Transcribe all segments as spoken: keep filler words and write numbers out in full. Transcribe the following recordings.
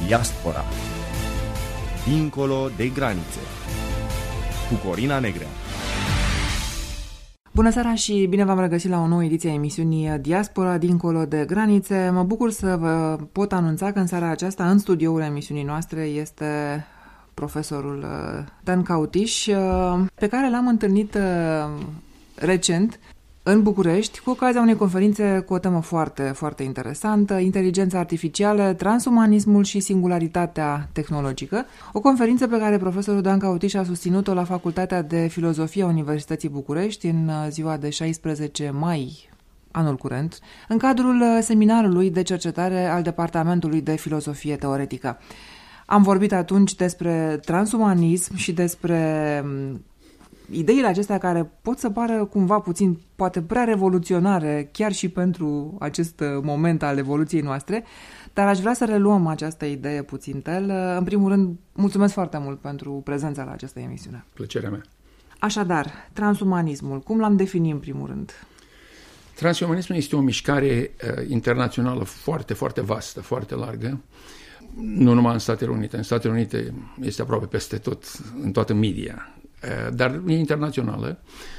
Diaspora. Dincolo de granițe. Cu Corina Negrea. Bună seara și bine v-am regăsit la o nouă ediție a emisiunii Diaspora, Dincolo de granițe. Mă bucur să vă pot anunța că în seara aceasta, în studioul emisiunii noastre, este profesorul Dan Cautiș, pe care l-am întâlnit recent în București, cu ocazia unei conferințe cu o temă foarte, foarte interesantă, inteligența artificială, transumanismul și singularitatea tehnologică, o conferință pe care profesorul Dan Cautiș a susținut-o la Facultatea de Filozofie a Universității București în ziua de șaisprezece mai anul curent, în cadrul seminarului de cercetare al Departamentului de Filozofie Teoretică. Am vorbit atunci despre transumanism și despre ideile acestea care pot să pară cumva puțin, poate prea revoluționare, chiar și pentru acest moment al evoluției noastre, dar aș vrea să reluăm această idee puțin tel. În primul rând, mulțumesc foarte mult pentru prezența la această emisiune. Plăcerea mea. Așadar, transumanismul, cum l-am definit în primul rând? Transumanismul este o mișcare uh, internațională foarte, foarte vastă, foarte largă. Nu numai în Statele Unite. În Statele Unite este aproape peste tot, în toată media, dar e internațională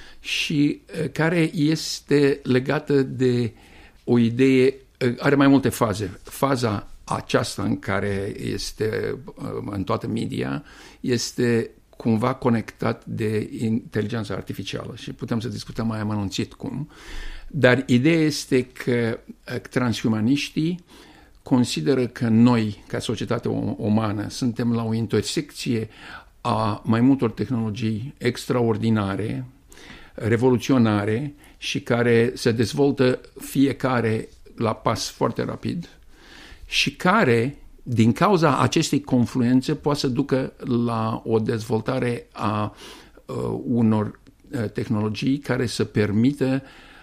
și care este legată de o idee, are mai multe faze. Faza aceasta în care este în toată media este cumva conectat de inteligența artificială și putem să discutăm mai amănunțit cum, dar ideea este că transhumaniștii consideră că noi, ca societate umană, suntem la o intersecție a mai multor tehnologii extraordinare, revoluționare și care se dezvoltă fiecare la pas foarte rapid și care, din cauza acestei confluențe, poate să ducă la o dezvoltare a uh, unor uh, tehnologii care să permită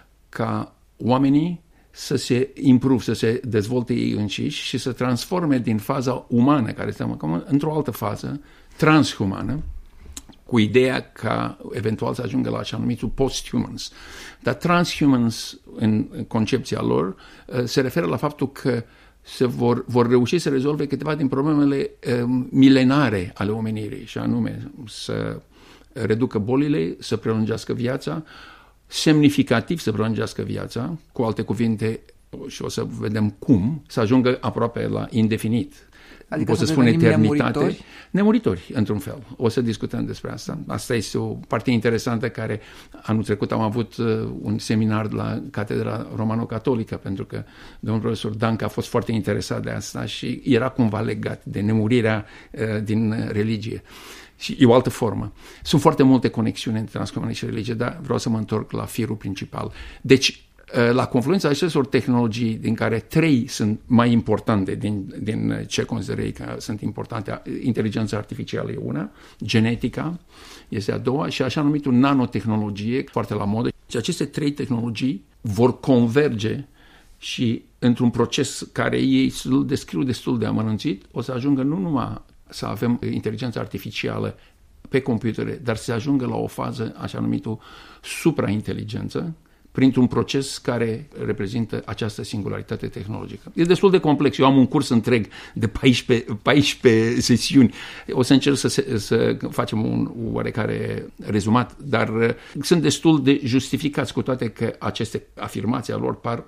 ca oamenii să se improve, să se dezvolte ei înșiși și să transforme din faza umană, care este acum, într-o altă fază, transhumană, cu ideea ca eventual să ajungă la așa numitul post-humans. Dar transhumans, în concepția lor, se referă la faptul că se vor, vor reuși să rezolve câteva din problemele um, milenare ale omenirii, și anume să reducă bolile, să prelungească viața, semnificativ să prelungească viața, cu alte cuvinte, și o să vedem cum, să ajungă aproape la indefinit. Adică pot să spun eternitate. Nemuritori? Nemuritori, într-un fel. O să discutăm despre asta. Asta este o parte interesantă care anul trecut am avut un seminar la Catedra Romano-Catolică, pentru că domnul profesor Danca a fost foarte interesat de asta și era cumva legat de nemurirea uh, din religie. Și e o altă formă. Sunt foarte multe conexiuni între transhumanism și religie, dar vreau să mă întorc la firul principal. Deci, la confluența acestor tehnologii, din care trei sunt mai importante din, din ce consideră ei că sunt importante, inteligența artificială e una, genetica este a doua și așa numitul nanotehnologie, foarte la modă. Și aceste trei tehnologii vor converge și într-un proces care ei îl descriu destul de amănunțit, o să ajungă nu numai să avem inteligența artificială pe computere, dar să ajungă la o fază, așa numitul suprainteligență, printr-un proces care reprezintă această singularitate tehnologică. E destul de complex. Eu am un curs întreg de paisprezece, paisprezece sesiuni. O să încerc să, să facem un oarecare rezumat, dar sunt destul de justificați, cu toate că aceste afirmații lor par,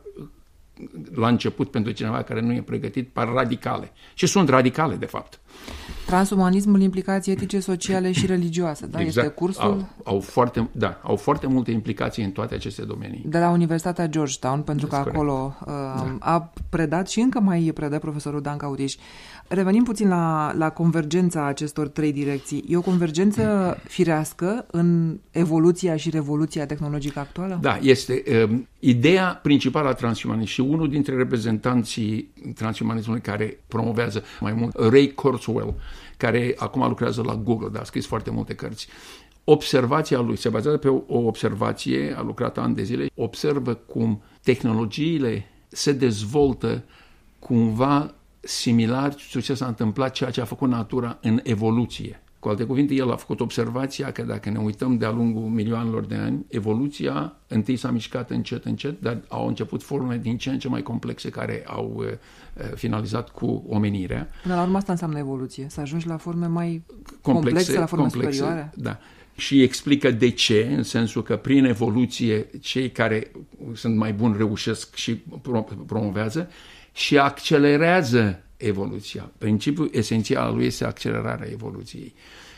la început, pentru cineva care nu e pregătit, par radicale. Și sunt radicale, de fapt. Transumanismul, implicații etice, sociale și religioase, da? Exact. Este cursul? Au, au, foarte, da, au foarte multe implicații în toate aceste domenii. De la Universitatea Georgetown, pentru că acolo uh, da. a predat și încă mai predă profesorul Dan Cautiș. Revenim puțin la, la convergența acestor trei direcții. E o convergență firească în evoluția și revoluția tehnologică actuală? Da, este um, ideea principală a transhumanismului și unul dintre reprezentanții transhumanismului care promovează mai mult, Ray Kurzweil, care acum lucrează la Google, dar a scris foarte multe cărți. Observația lui se bazează pe o observație, a lucrat ani de zile, observă cum tehnologiile se dezvoltă cumva similar cu ce s-a întâmplat, ceea ce a făcut natura în evoluție. Cu alte cuvinte, el a făcut observația că dacă ne uităm de-a lungul milioanelor de ani, evoluția întâi s-a mișcat încet, încet, dar au început forme din ce în ce mai complexe care au uh, finalizat cu omenirea. Până la urmă asta înseamnă evoluție, să ajungi la forme mai complexe, complexe la forme complexe, superioare. Da. Și explică de ce, în sensul că prin evoluție cei care sunt mai buni reușesc și promovează și accelerează evoluția. Principiul esențial al lui este accelerarea evoluției.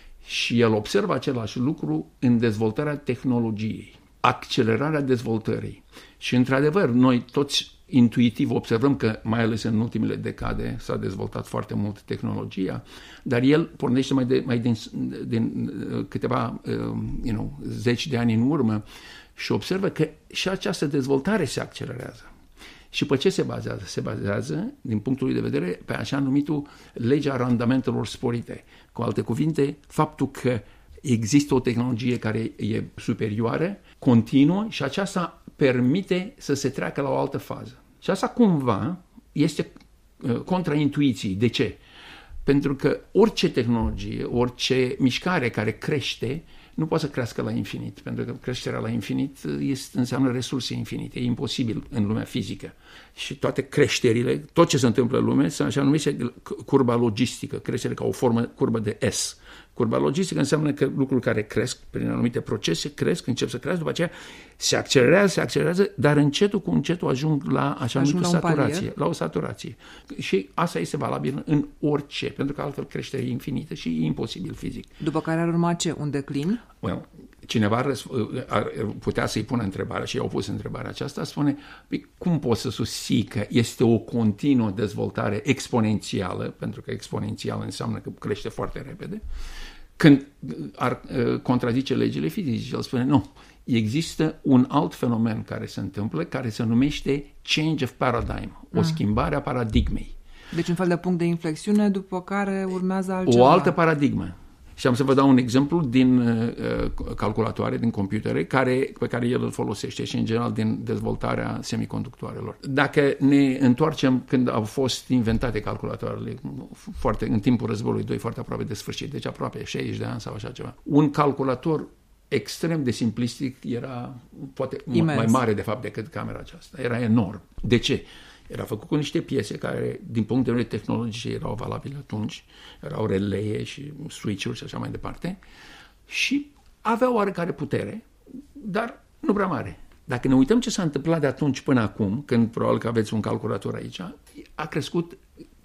Și el observă același lucru în dezvoltarea tehnologiei, accelerarea dezvoltării. Și într-adevăr, noi toți intuitiv observăm că, mai ales în ultimele decade, s-a dezvoltat foarte mult tehnologia, dar el pornește mai, de, mai din, din câteva uh, you know, zeci de ani în urmă și observă că și această dezvoltare se accelerează. Și pe ce se bazează? Se bazează, din punctul de vedere, pe așa numitul legea randamentelor sporite. Cu alte cuvinte, faptul că există o tehnologie care e superioară, continuă și aceasta permite să se treacă la o altă fază. Și asta cumva este contra intuiției. De ce? Pentru că orice tehnologie, orice mișcare care crește, nu poate să crească la infinit, pentru că creșterea la infinit este, înseamnă resurse infinite, e imposibil în lumea fizică. Și toate creșterile, tot ce se întâmplă în lume, se așa numește curba logistică, creștere ca o formă, curbă de S. Curba logistică înseamnă că lucruri care cresc prin anumite procese, cresc, încep să crească, după aceea se accelerează, se accelerează, dar încetul cu încetul ajung la așa numită saturație, la o saturație. Și asta este valabil în orice, pentru că altfel creșterea e infinită și e imposibil fizic. După care ar urma ce? Un declin? Well, cineva ar putea să-i pună întrebarea, și i-au pus întrebarea aceasta, spune, cum poți să susții că este o continuă dezvoltare exponențială, pentru că exponențială înseamnă că crește foarte repede, când ar contrazice legile fizice. El spune, nu, există un alt fenomen care se întâmplă, care se numește change of paradigm, o schimbare a paradigmei. Deci un fel de punct de inflexiune, după care urmează altceva. O altă paradigmă. Și am să vă dau un exemplu din uh, calculatoare, din computere, care, pe care el îl folosește și în general din dezvoltarea semiconductoarelor. Dacă ne întoarcem când au fost inventate calculatoarele, foarte, în timpul războiului doi, foarte aproape de sfârșit, deci aproape șaizeci de ani sau așa ceva, un calculator extrem de simplistic era poate Imens. mai mare de fapt decât camera aceasta. Era enorm. De ce? Era făcut cu niște piese care, din punct de vedere tehnologice, erau valabile atunci, erau relee și switch-uri și așa mai departe, și aveau oarecare putere, dar nu prea mare. Dacă ne uităm ce s-a întâmplat de atunci până acum, când probabil că aveți un calculator aici, a crescut,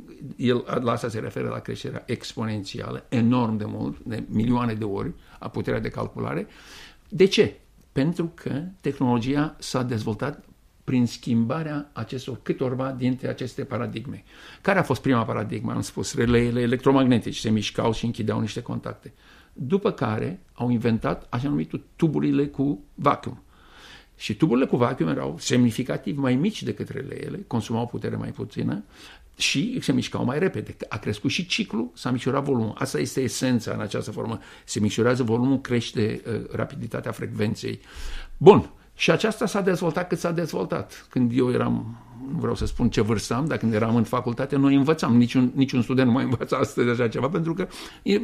el, la asta se referă la creșterea exponențială, enorm de mult, de milioane de ori, a puterea de calculare. De ce? Pentru că tehnologia s-a dezvoltat prin schimbarea acestor câtorva dintre aceste paradigme. Care a fost prima paradigmă? Am spus, releele electromagnetice, se mișcau și închideau niște contacte. După care au inventat așa numitul tuburile cu vacuum. Și tuburile cu vacuum erau semnificativ mai mici decât releele, consumau putere mai puțină și se mișcau mai repede. A crescut și ciclul, s-a micșorat volumul. Asta este esența în această formă. Se micșorează volumul, crește uh, rapiditatea frecvenței. Bun. Și aceasta s-a dezvoltat cât s-a dezvoltat. Când eu eram, nu vreau să spun ce vârstă am, dar când eram în facultate, noi învățam. Niciun, niciun student nu mai învăța astăzi așa ceva, pentru că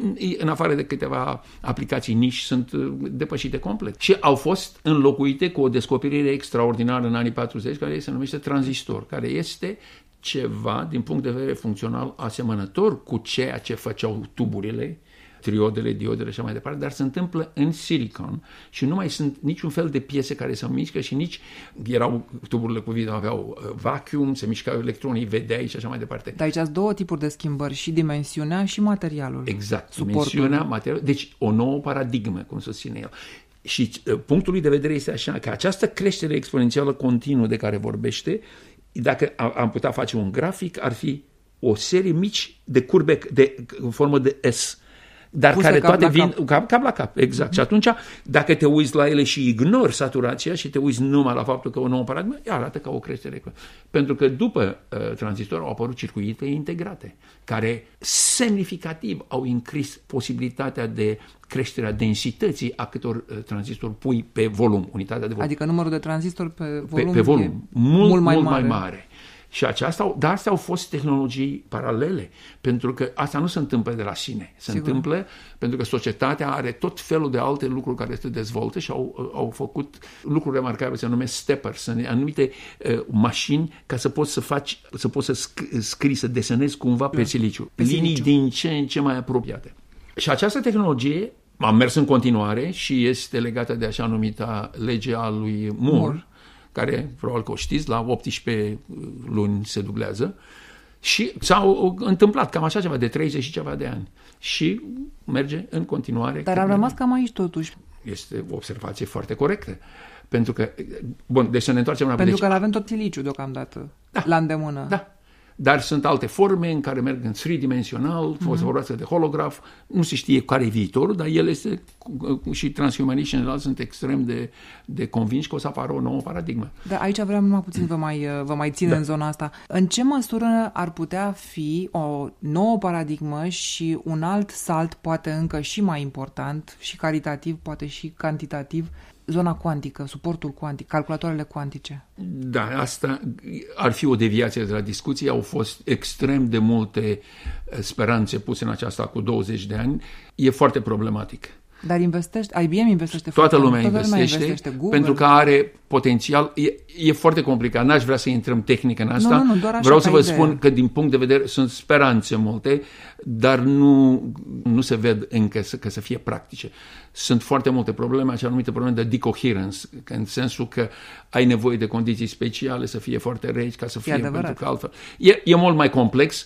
în afară de câteva aplicații niși sunt depășite complet. Și au fost înlocuite cu o descoperire extraordinară în anii patruzeci, care se numește tranzistor, care este ceva, din punct de vedere funcțional, asemănător cu ceea ce făceau tuburile, triodele, diodele și așa mai departe, dar se întâmplă în silicon și nu mai sunt niciun fel de piese care se mișcă și nici erau tuburile cu video, aveau vacuum, se mișcau electronii, vedeai și așa mai departe. Dar aici sunt două tipuri de schimbări, și dimensiunea și materialul. Exact, suportul. Dimensiunea, materialul, deci o nouă paradigmă, cum susține el. Și punctul lui de vedere este așa, că această creștere exponențială continuă de care vorbește, dacă am putea face un grafic, ar fi o serie mici de curbe de în formă de S, dar puse care toate vin cap. Cap, cap la cap, exact. Uh-huh. Și atunci, dacă te uiți la ele și ignori saturația și te uiți numai la faptul că o nouă paradigmă, arată ca o creștere. Pentru că după uh, tranzistor au apărut circuite integrate, care semnificativ au increase posibilitatea de creșterea densității a câtor uh, tranzistori pui pe volum, unitatea de volum. Adică numărul de tranzistori pe volum, pe, pe volum e mult, mult mai mult mare. mai mare. Și aceasta, dar astea au fost tehnologii paralele, pentru că asta nu se întâmplă de la sine. Se Sigur. întâmplă pentru că societatea are tot felul de alte lucruri care se dezvoltă și au, au făcut lucruri remarcabile, se numesc steppers, anumite uh, mașini ca să poți să faci, să poți să scrii, să desenezi cumva pe siliciu. Pe linii siliciu. Din ce în ce mai apropiate. Și această tehnologie a mers în continuare și este legată de așa numita lege a lui Moore, Moore. care, probabil că o știți, la optsprezece luni se dublează și s-au întâmplat cam așa ceva de treizeci și ceva de ani și merge în continuare. Dar a rămas cam aici totuși. Este o observație foarte corectă. Pentru că, bun, deci să ne întoarcem la... Pentru deci, că l-avem tot siliciu deocamdată, da, la îndemână. Da. Dar sunt alte forme în care merg în tridimensional, mm-hmm. o să vorbească de holograf, nu se știe care e viitorul, dar el este, și transhumaniști în general sunt extrem de, de convinși că o să apară o nouă paradigmă. Da, aici vreau numai puțin vă mai, vă mai țin da. în zona asta. În ce măsură ar putea fi o nouă paradigmă și un alt salt, poate încă și mai important, și calitativ, poate și cantitativ, zona cuantică, suportul cuantic, calculatoarele cuantice? Da, asta ar fi o deviație de la discuție. Au fost extrem de multe speranțe puse în aceasta cu douăzeci de ani. E foarte problematic. Dar investește, I B M investește Toată foarte lumea mult. Toată investește, lumea investește pentru că are potențial. E, e foarte complicat. N-aș vrea să intrăm tehnic în asta. Nu, nu, nu, doar așa. Vreau să vă idee. spun că din punct de vedere sunt speranțe multe, dar nu, nu se ved încă să, că să fie practice. Sunt foarte multe probleme, așa numite probleme de decoherence, în sensul că ai nevoie de condiții speciale, să fie foarte reci, ca să fie, e pentru că altfel. E, e mult mai complex.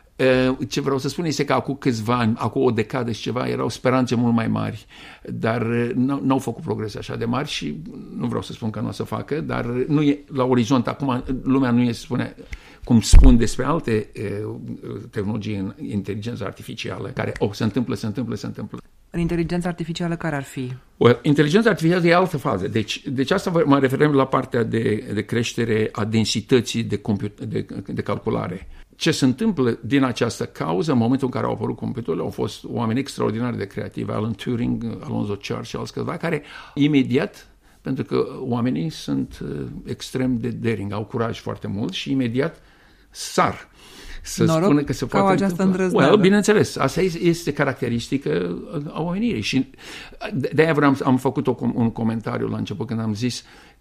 Ce vreau să spun este că acum câțiva ani, acum o decadă și ceva, erau speranțe mult mai mari, dar n-au făcut progrese așa de mari și nu vreau să spun că nu o să facă, dar nu e la orizont. Acum lumea nu e, spune, cum spun despre alte tehnologii în inteligență artificială, care o, se întâmplă, se întâmplă, se întâmplă. În inteligența artificială care ar fi? Well, inteligența artificială e altă fază. Deci, deci asta mă referem la partea de, de creștere a densității de, comput- de, de calculare. Ce se întâmplă din această cauză, în momentul în care au apărut computerele, au fost oameni extraordinari de creativi, Alan Turing, Alonzo Church și alți câțiva, care imediat, pentru că oamenii sunt extrem de daring, au curaj foarte mult și imediat sar. Să Noroc spună că se poate această îndrăzneală. Well, bineînțeles, asta este caracteristică a omenirii. Și de-aia vreau, am făcut o, un comentariu la început când am zis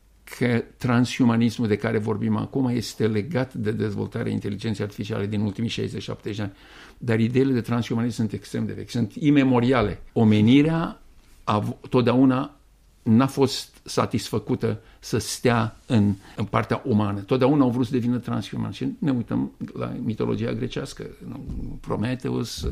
că transhumanismul de care vorbim acum este legat de dezvoltarea inteligenței artificiale din ultimii șaizeci șaptezeci de ani. Dar ideile de transhumanism sunt extrem de vechi, sunt imemoriale. Omenirea a, totdeauna n-a fost satisfăcută să stea în, în partea umană. Totdeauna au vrut să devină transhuman. Și ne uităm la mitologia grecească, Prometheus,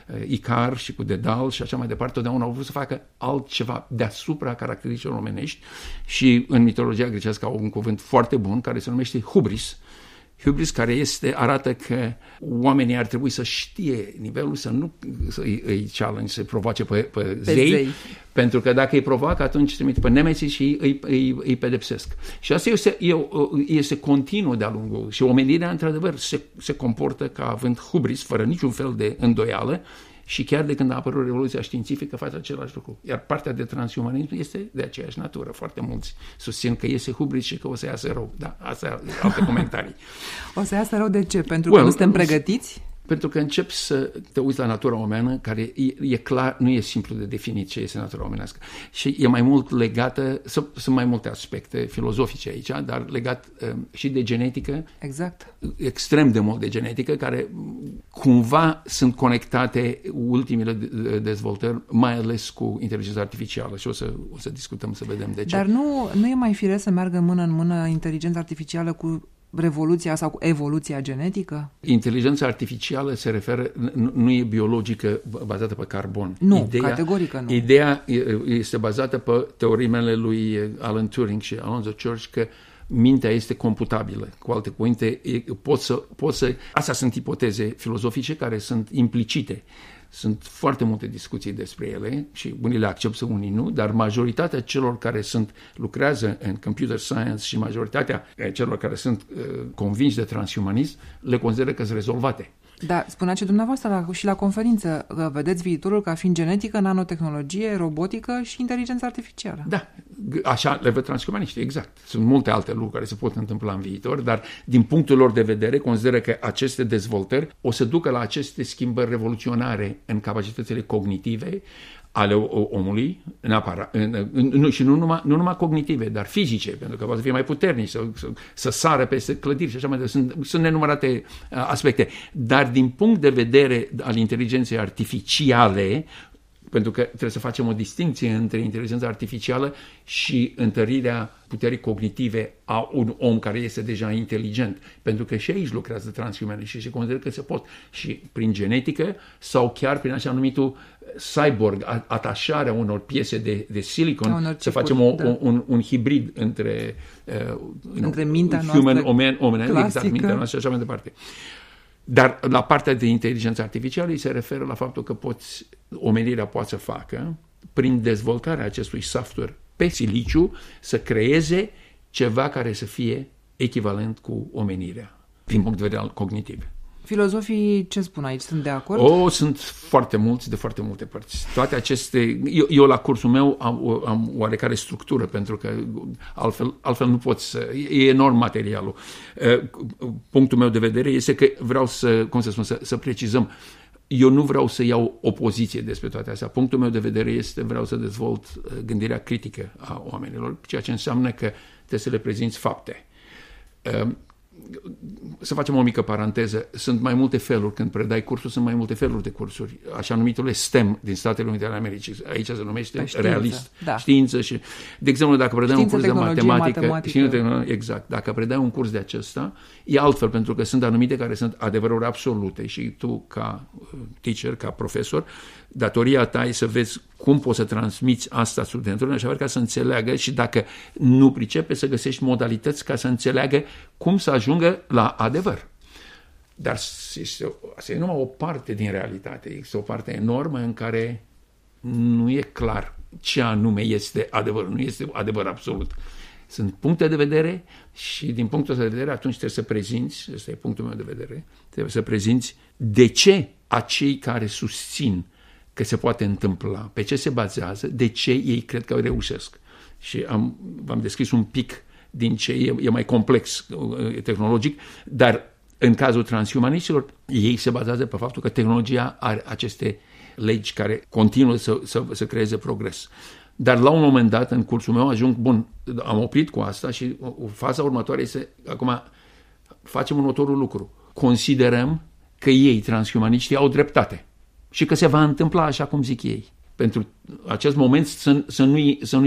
Icar și cu Dedal și așa mai departe, totdeauna au vrut să facă altceva deasupra caracteristicilor omenești și în mitologia grecească au un cuvânt foarte bun care se numește hubris. Hubris care este, arată că oamenii ar trebui să știe nivelul, să nu să îi, îi challenge, să-i provoace pe, pe, pe zei, zei, pentru că dacă îi provoacă, atunci trimite pe nemeții și îi, îi, îi pedepsesc. Și asta este, este continuu de-a lungul și omenirea, într-adevăr, se, se comportă ca având hubris, fără niciun fel de îndoială, și chiar de când a apărut Revoluția Științifică face același lucru. Iar partea de transhumanism este de aceeași natură. Foarte mulți susțin că iese hubris și că o să iasă rău. Da, asta e alte comentarii. O să iasă rău de ce? Pentru well, că nu suntem pregătiți? Pentru că începi să te uiți la natura omeană, care e, e clar, nu e simplu de definit ce este natura omenească. Și e mai mult legată, sunt mai multe aspecte filozofice aici, dar legat uh, și de genetică. Exact. Extrem de mult de genetică, care cumva sunt conectate ultimele dezvoltări, mai ales cu inteligența artificială. Și o să, o să discutăm, să vedem de ce. Dar nu, nu e mai firesc să meargă mână în mână inteligența artificială cu revoluția sau cu evoluția genetică? Inteligența artificială se referă, nu, nu e biologică bazată pe carbon. Nu, ideea, categorică nu. Ideea este bazată pe teorimele lui Alan Turing și Alonzo Church că mintea este computabilă. Cu alte cuvinte, poți să, poți să, astea sunt ipoteze filozofice care sunt implicite. Sunt foarte multe discuții despre ele și unii le acceptă, unii nu, dar majoritatea celor care sunt, lucrează în computer science și majoritatea celor care sunt uh, convinși de transumanism le consideră că sunt rezolvate. Da, spuneați dumneavoastră la, și la conferință că vedeți viitorul ca fiind genetică, nanotehnologie, robotică și inteligență artificială. Da, așa le văd transhumaniștii, exact. Sunt multe alte lucruri care se pot întâmpla în viitor, dar din punctul lor de vedere consideră că aceste dezvoltări o să ducă la aceste schimbări revoluționare în capacitățile cognitive ale omului, neapărat, în, în, nu, și nu numai, nu numai cognitive, dar fizice, pentru că poate să fie mai puternici, să, să, să sară peste clădiri și așa mai departe. Sunt, sunt nenumărate aspecte. Dar din punct de vedere al inteligenței artificiale, pentru că trebuie să facem o distinție între inteligența artificială și întărirea puterii cognitive a un om care este deja inteligent. Pentru că și aici lucrează transhumaniștii și consideră că se pot. Și prin genetică sau chiar prin așa numitul cyborg, atașarea unor piese de, de silicon, unor să facem o, da. un, un hibrid între, uh, între mintea human, noastră omen, omen, clasică. Exact, mintea noastră și așa mai departe. Dar la partea de inteligență artificială îi se referă la faptul că poți, omenirea poate să facă, prin dezvoltarea acestui software pe siliciu, să creeze ceva care să fie echivalent cu omenirea, din punct de vedere cognitiv. Filozofii ce spun aici? Sunt de acord? O, sunt foarte mulți, de foarte multe părți. Toate aceste... Eu, eu la cursul meu am, am oarecare structură, pentru că altfel, altfel nu poți să... E enorm materialul. Punctul meu de vedere este că vreau să, cum să spun, să, să precizăm. Eu nu vreau să iau o poziție despre toate astea. Punctul meu de vedere este vreau să dezvolt gândirea critică a oamenilor, ceea ce înseamnă că trebuie să le prezinți fapte. Să facem o mică paranteză. Sunt mai multe feluri. Când predai cursul, sunt mai multe feluri de cursuri. Așa numitule STEM din Statele Unite ale Americii. Aici se numește știință, realist. Da. Știință și... De exemplu, dacă predai știință, un curs de matematică... matematică. Exact. Dacă predai un curs de acesta, e altfel, pentru că sunt anumite care sunt adevăruri absolute și tu, ca teacher, ca profesor, datoria ta e să vezi cum poți să transmiți asta studentului, așa ca să înțeleagă și dacă nu pricepe, să găsești modalități ca să înțeleagă cum să ajungă la adevăr. Dar este, asta e numai o parte din realitate. Este o parte enormă în care nu e clar ce anume este adevăr. Nu este adevăr absolut. Sunt puncte de vedere și din punctul de vedere atunci trebuie să prezinți, ăsta e punctul meu de vedere, trebuie să prezinți de ce acei care susțin că se poate întâmpla, pe ce se bazează, de ce ei cred că reușesc. Și am, v-am descris un pic din ce e, e mai complex e tehnologic, dar în cazul transhumaniștilor, ei se bazează pe faptul că tehnologia are aceste legi care continuă să, să, să creeze progres. Dar la un moment dat, în cursul meu, ajung, bun, am oprit cu asta și faza următoare este, acum facem următorul lucru. Considerăm că ei, transhumaniștii, au dreptate și că se va întâmpla așa cum zic ei. Pentru acest moment să, să nu-i, să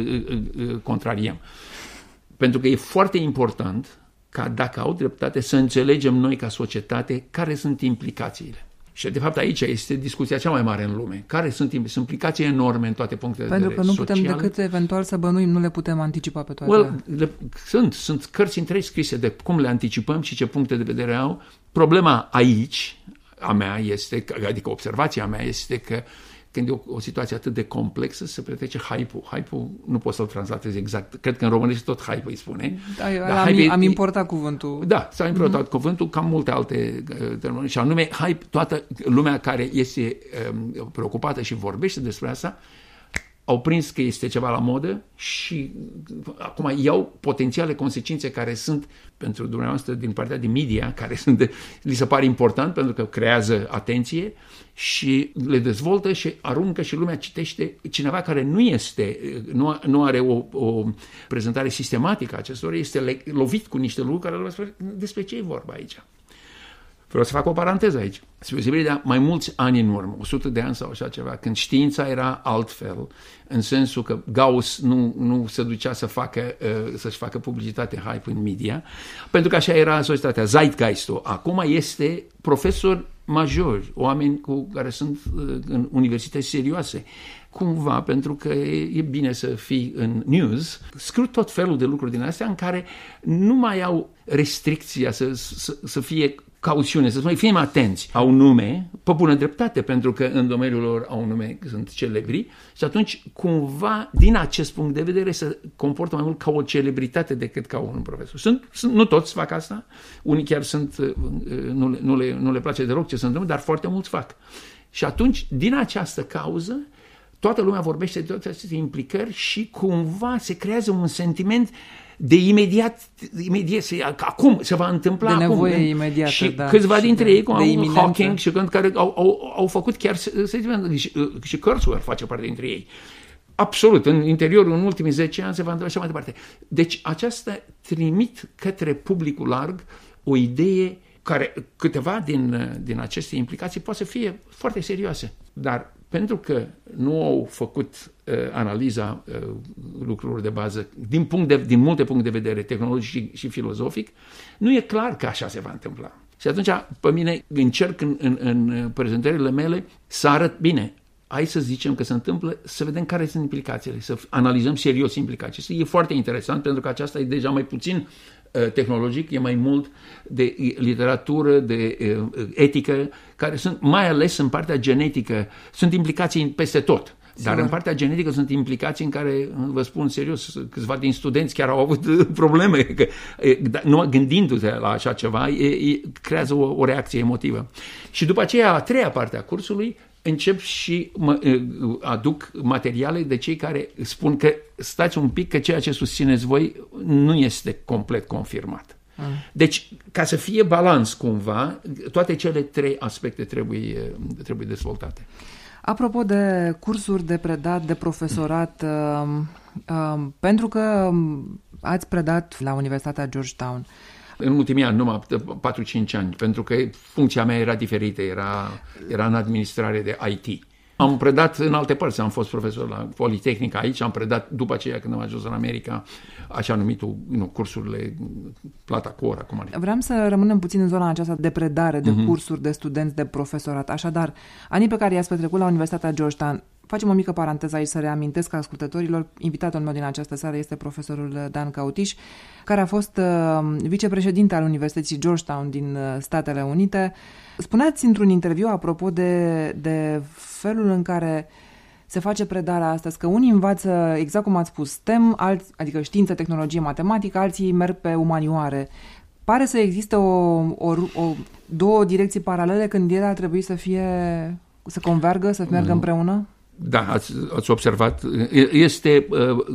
nu-i contrariem. Pentru că e foarte important ca, dacă au dreptate, să înțelegem noi ca societate care sunt implicațiile. Și de fapt aici este discuția cea mai mare în lume. Care sunt, sunt implicații enorme în toate punctele de vedere. Pentru că nu putem sociale. decât eventual să bănuim, nu le putem anticipa pe toate. Well, le, sunt, sunt cărți întregi scrise de cum le anticipăm și ce puncte de vedere au. Problema aici, a mea este, adică observația mea este că când e o, o situație atât de complexă, se petrece hype-ul. Hype-ul nu poți să-l translatezi exact. Cred că în românește tot hype îi spune. Da, am, hype am e, importat cuvântul. Da, s-a importat mm-hmm. cuvântul, cam multe alte termeni. Și anume, hype, toată lumea care este um, preocupată și vorbește despre asta, au prins că este ceva la modă și acum iau potențiale consecințe care sunt pentru dumneavoastră din partea de media, care sunt de, li se pare important pentru că creează atenție și le dezvoltă și aruncă și lumea citește cineva care nu este, nu, nu are o, o prezentare sistematică a acestor, este lovit cu niște lucruri care despre ce e vorba aici. Vreau să fac o paranteză aici. Spre de mai mulți ani în urmă, o sută de ani sau așa ceva, când știința era altfel, în sensul că Gauss nu, nu se ducea să facă, să-și facă publicitate, hype în media, pentru că așa era societatea, zeitgeistul. Acum este profesori majori, oameni cu care sunt în universități serioase. Cumva, pentru că e bine să fii în news, scriu tot felul de lucruri din astea în care nu mai au restricția să, să, să fie cauțiune, să spunem, fim atenți. Au nume, pe bună dreptate, pentru că în domeniul lor au nume, sunt celebri, și atunci, cumva, din acest punct de vedere, se comportă mai mult ca o celebritate decât ca un profesor. Sunt, sunt, nu toți fac asta, unii chiar sunt, nu le, nu le, nu le place deloc ce se întâmplă, dar foarte mulți fac. Și atunci, din această cauză, toată lumea vorbește de toate aceste implicări și cumva se creează un sentiment de imediat, imediat acum se va întâmpla de acum. Nevoie imediată, și da, câțiva și dintre de, ei, cum au Hawking și care au, au, au făcut chiar, să zicem, și, și Kurzweil face parte dintre ei. Absolut, în interiorul, în ultimii zece ani se va întâmpla așa mai departe. Deci aceasta trimit către publicul larg o idee care câteva din, din aceste implicații poate să fie foarte serioase, dar pentru că nu au făcut uh, analiza uh, lucrurilor de bază din, punct de, din multe puncte de vedere tehnologic și, și filozofic, nu e clar că așa se va întâmpla. Și atunci, pe mine, încerc în, în, în prezentările mele să arăt bine. Hai să zicem că se întâmplă, să vedem care sunt implicațiile, să analizăm serios implicații. E foarte interesant, pentru că aceasta e deja mai puțin tehnologic, e mai mult de literatură, de etică, care sunt, mai ales în partea genetică, sunt implicații peste tot. Dar Sigur. În partea genetică sunt implicații în care, vă spun serios, câțiva din studenți chiar au avut probleme, că numai gândindu-te la așa ceva, e, e, creează o, o reacție emotivă. Și după aceea, a treia parte a cursului, încep și mă, aduc materiale de cei care spun că stați un pic, că ceea ce susțineți voi nu este complet confirmat. Mm. Deci, ca să fie balans cumva, toate cele trei aspecte trebuie, trebuie dezvoltate. Apropo de cursuri de predat, de profesorat, uh, uh, pentru că ați predat la Universitatea Georgetown, în ultimii ani, numai patru-cinci ani, pentru că funcția mea era diferită, era, era în administrare de I T. Am predat în alte părți, am fost profesor la Politehnică aici, am predat după aceea când am ajuns în America, așa numitul, nu, cursurile plata cu ora. Cum ar. Vreau să rămânem puțin în zona aceasta de predare, de mm-hmm. cursuri, de studenți, de profesorat. Așadar, anii pe care i-ați petrecut la Universitatea Georgetown, facem o mică paranteză aici să reamintesc ascultătorilor, invitatul meu din această seară este profesorul Dan Cautiș, care a fost uh, vicepreședinte al Universității Georgetown din uh, Statele Unite. Spuneați într-un interviu, apropo de, de felul în care se face predarea astăzi, că unii învață, exact cum ați spus, STEM, alți, adică știință, tehnologie, matematică, alții merg pe umanioare. Pare să existe o, o, o, două direcții paralele când ele ar trebui să fie, să convergă, să meargă mm. împreună? Da, ați, ați observat. Este uh,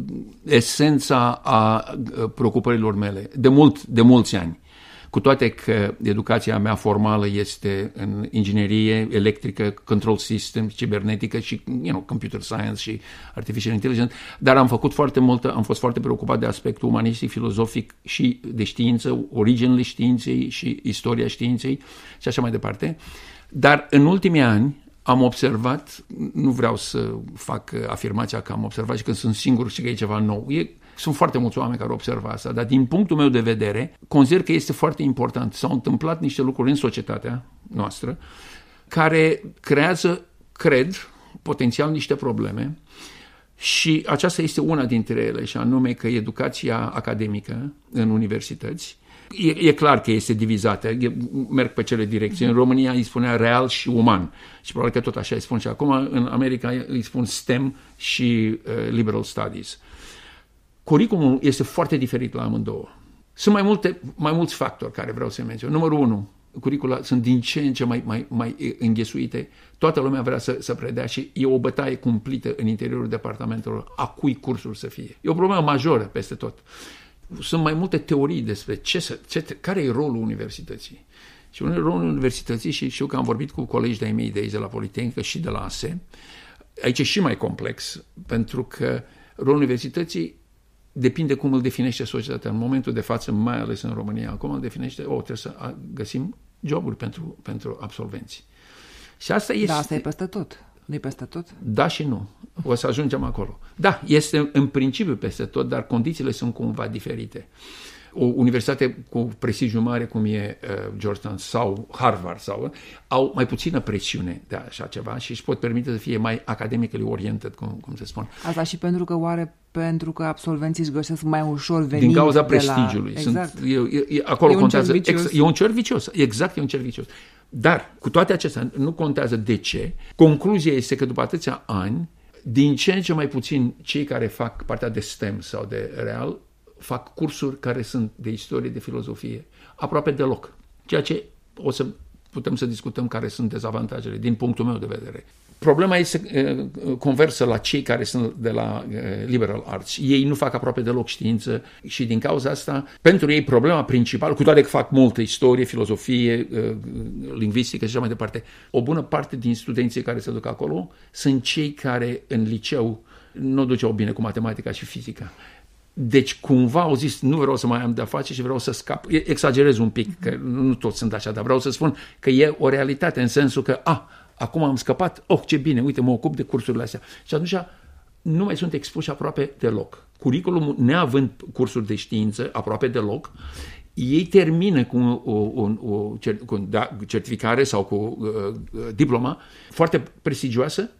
esența a uh, preocupărilor mele de, mult, de mulți ani. Cu toate că educația mea formală este în inginerie electrică, control system, cibernetică și, you know, computer science și artificial intelligence, dar am făcut foarte multă, am fost foarte preocupat de aspectul umanistic, filozofic și de știință, originele științei și istoria științei și așa mai departe. Dar în ultimii ani am observat, nu vreau să fac afirmația că am observat și că sunt singur și că e ceva nou. E, sunt foarte mulți oameni care observă asta, dar din punctul meu de vedere, consider că este foarte important. S-au întâmplat niște lucruri în societatea noastră care creează, cred, potențial niște probleme și aceasta este una dintre ele, și anume că educația academică în universități E, e clar că este divizată, e, merg pe cele direcții. În România îi spunea real și uman și probabil că tot așa îi spun și acum. În America îi spun STEM și uh, Liberal Studies. Curriculumul este foarte diferit la amândouă. Sunt mai, multe, mai mulți factori care vreau să menționez. Numărul unu, curricula sunt din ce în ce mai, mai, mai înghesuite. Toată lumea vrea să, să predea și e o bătaie cumplită în interiorul departamentelor a cui cursuri să fie. E o problemă majoră peste tot. Sunt mai multe teorii despre ce să, ce, care e rolul universității. Și unul rolul universității, și știu că am vorbit cu colegi de-ai mei de aici, de la Politehnică și de la A S E, aici e și mai complex, pentru că rolul universității depinde cum îl definește societatea. În momentul de față, mai ales în România, acum îl definește, oh, trebuie să găsim joburi pentru, pentru absolvenți. Și asta este... Da, asta e peste tot. Nu-i peste tot? Da și nu. O să ajungem acolo. Da, este în principiu peste tot, dar condițiile sunt cumva diferite. o universitate cu prestigiu mare, cum e uh, Georgetown sau Harvard, sau, au mai puțină presiune de așa ceva și își pot permite să fie mai academically oriented, cum, cum se spune. Asta și pentru că oare pentru că absolvenții își găsesc mai ușor venit din cauza de prestigiului. La... Exact. Sunt, e, e, acolo e contează. Un ex, e un cer vicios. Exact, e un cer vicios. Dar, cu toate acestea, nu contează de ce. Concluzia este că după atâția ani, din ce în ce mai puțin cei care fac partea de STEM sau de real fac cursuri care sunt de istorie, de filozofie, aproape deloc. Ceea ce o să putem să discutăm care sunt dezavantajele din punctul meu de vedere. Problema este uh, conversă la cei care sunt de la uh, liberal arts. Ei nu fac aproape deloc știință și din cauza asta, pentru ei problema principală, cu toate că fac multă istorie, filozofie, uh, lingvistică și așa mai departe, o bună parte din studenții care se duc acolo sunt cei care în liceu nu duceau bine cu matematica și fizica. Deci cumva au zis, nu vreau să mai am de-a face și vreau să scap. Exagerez un pic, că nu toți sunt așa, dar vreau să spun că e o realitate în sensul că, ah, acum am scăpat, oh, ce bine, uite, mă ocup de cursurile astea. Și atunci nu mai sunt expuși aproape deloc. Curiculumul, neavând cursuri de știință aproape deloc, ei termină cu o, o, o, cu o certificare sau cu uh, diploma foarte prestigioasă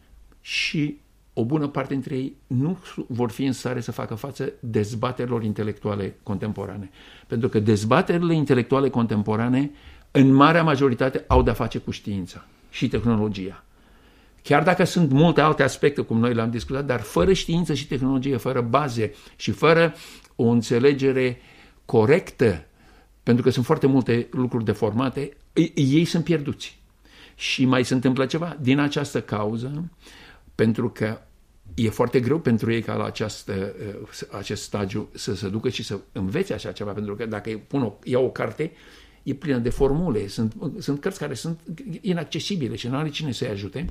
și o bună parte dintre ei nu vor fi în stare să facă față dezbaterilor intelectuale contemporane. Pentru că dezbaterile intelectuale contemporane, în marea majoritate, au de-a face cu știința și tehnologia. Chiar dacă sunt multe alte aspecte, cum noi le-am discutat, dar fără știință și tehnologie, fără baze și fără o înțelegere corectă, pentru că sunt foarte multe lucruri deformate, ei sunt pierduți. Și mai se întâmplă ceva. Din această cauză, pentru că e foarte greu pentru ei ca la această, acest stagiu să se ducă și să învețe așa ceva, pentru că dacă pun o, iau o carte, e plină de formule, sunt, sunt cărți care sunt inaccesibile și nu are cine să-i ajute.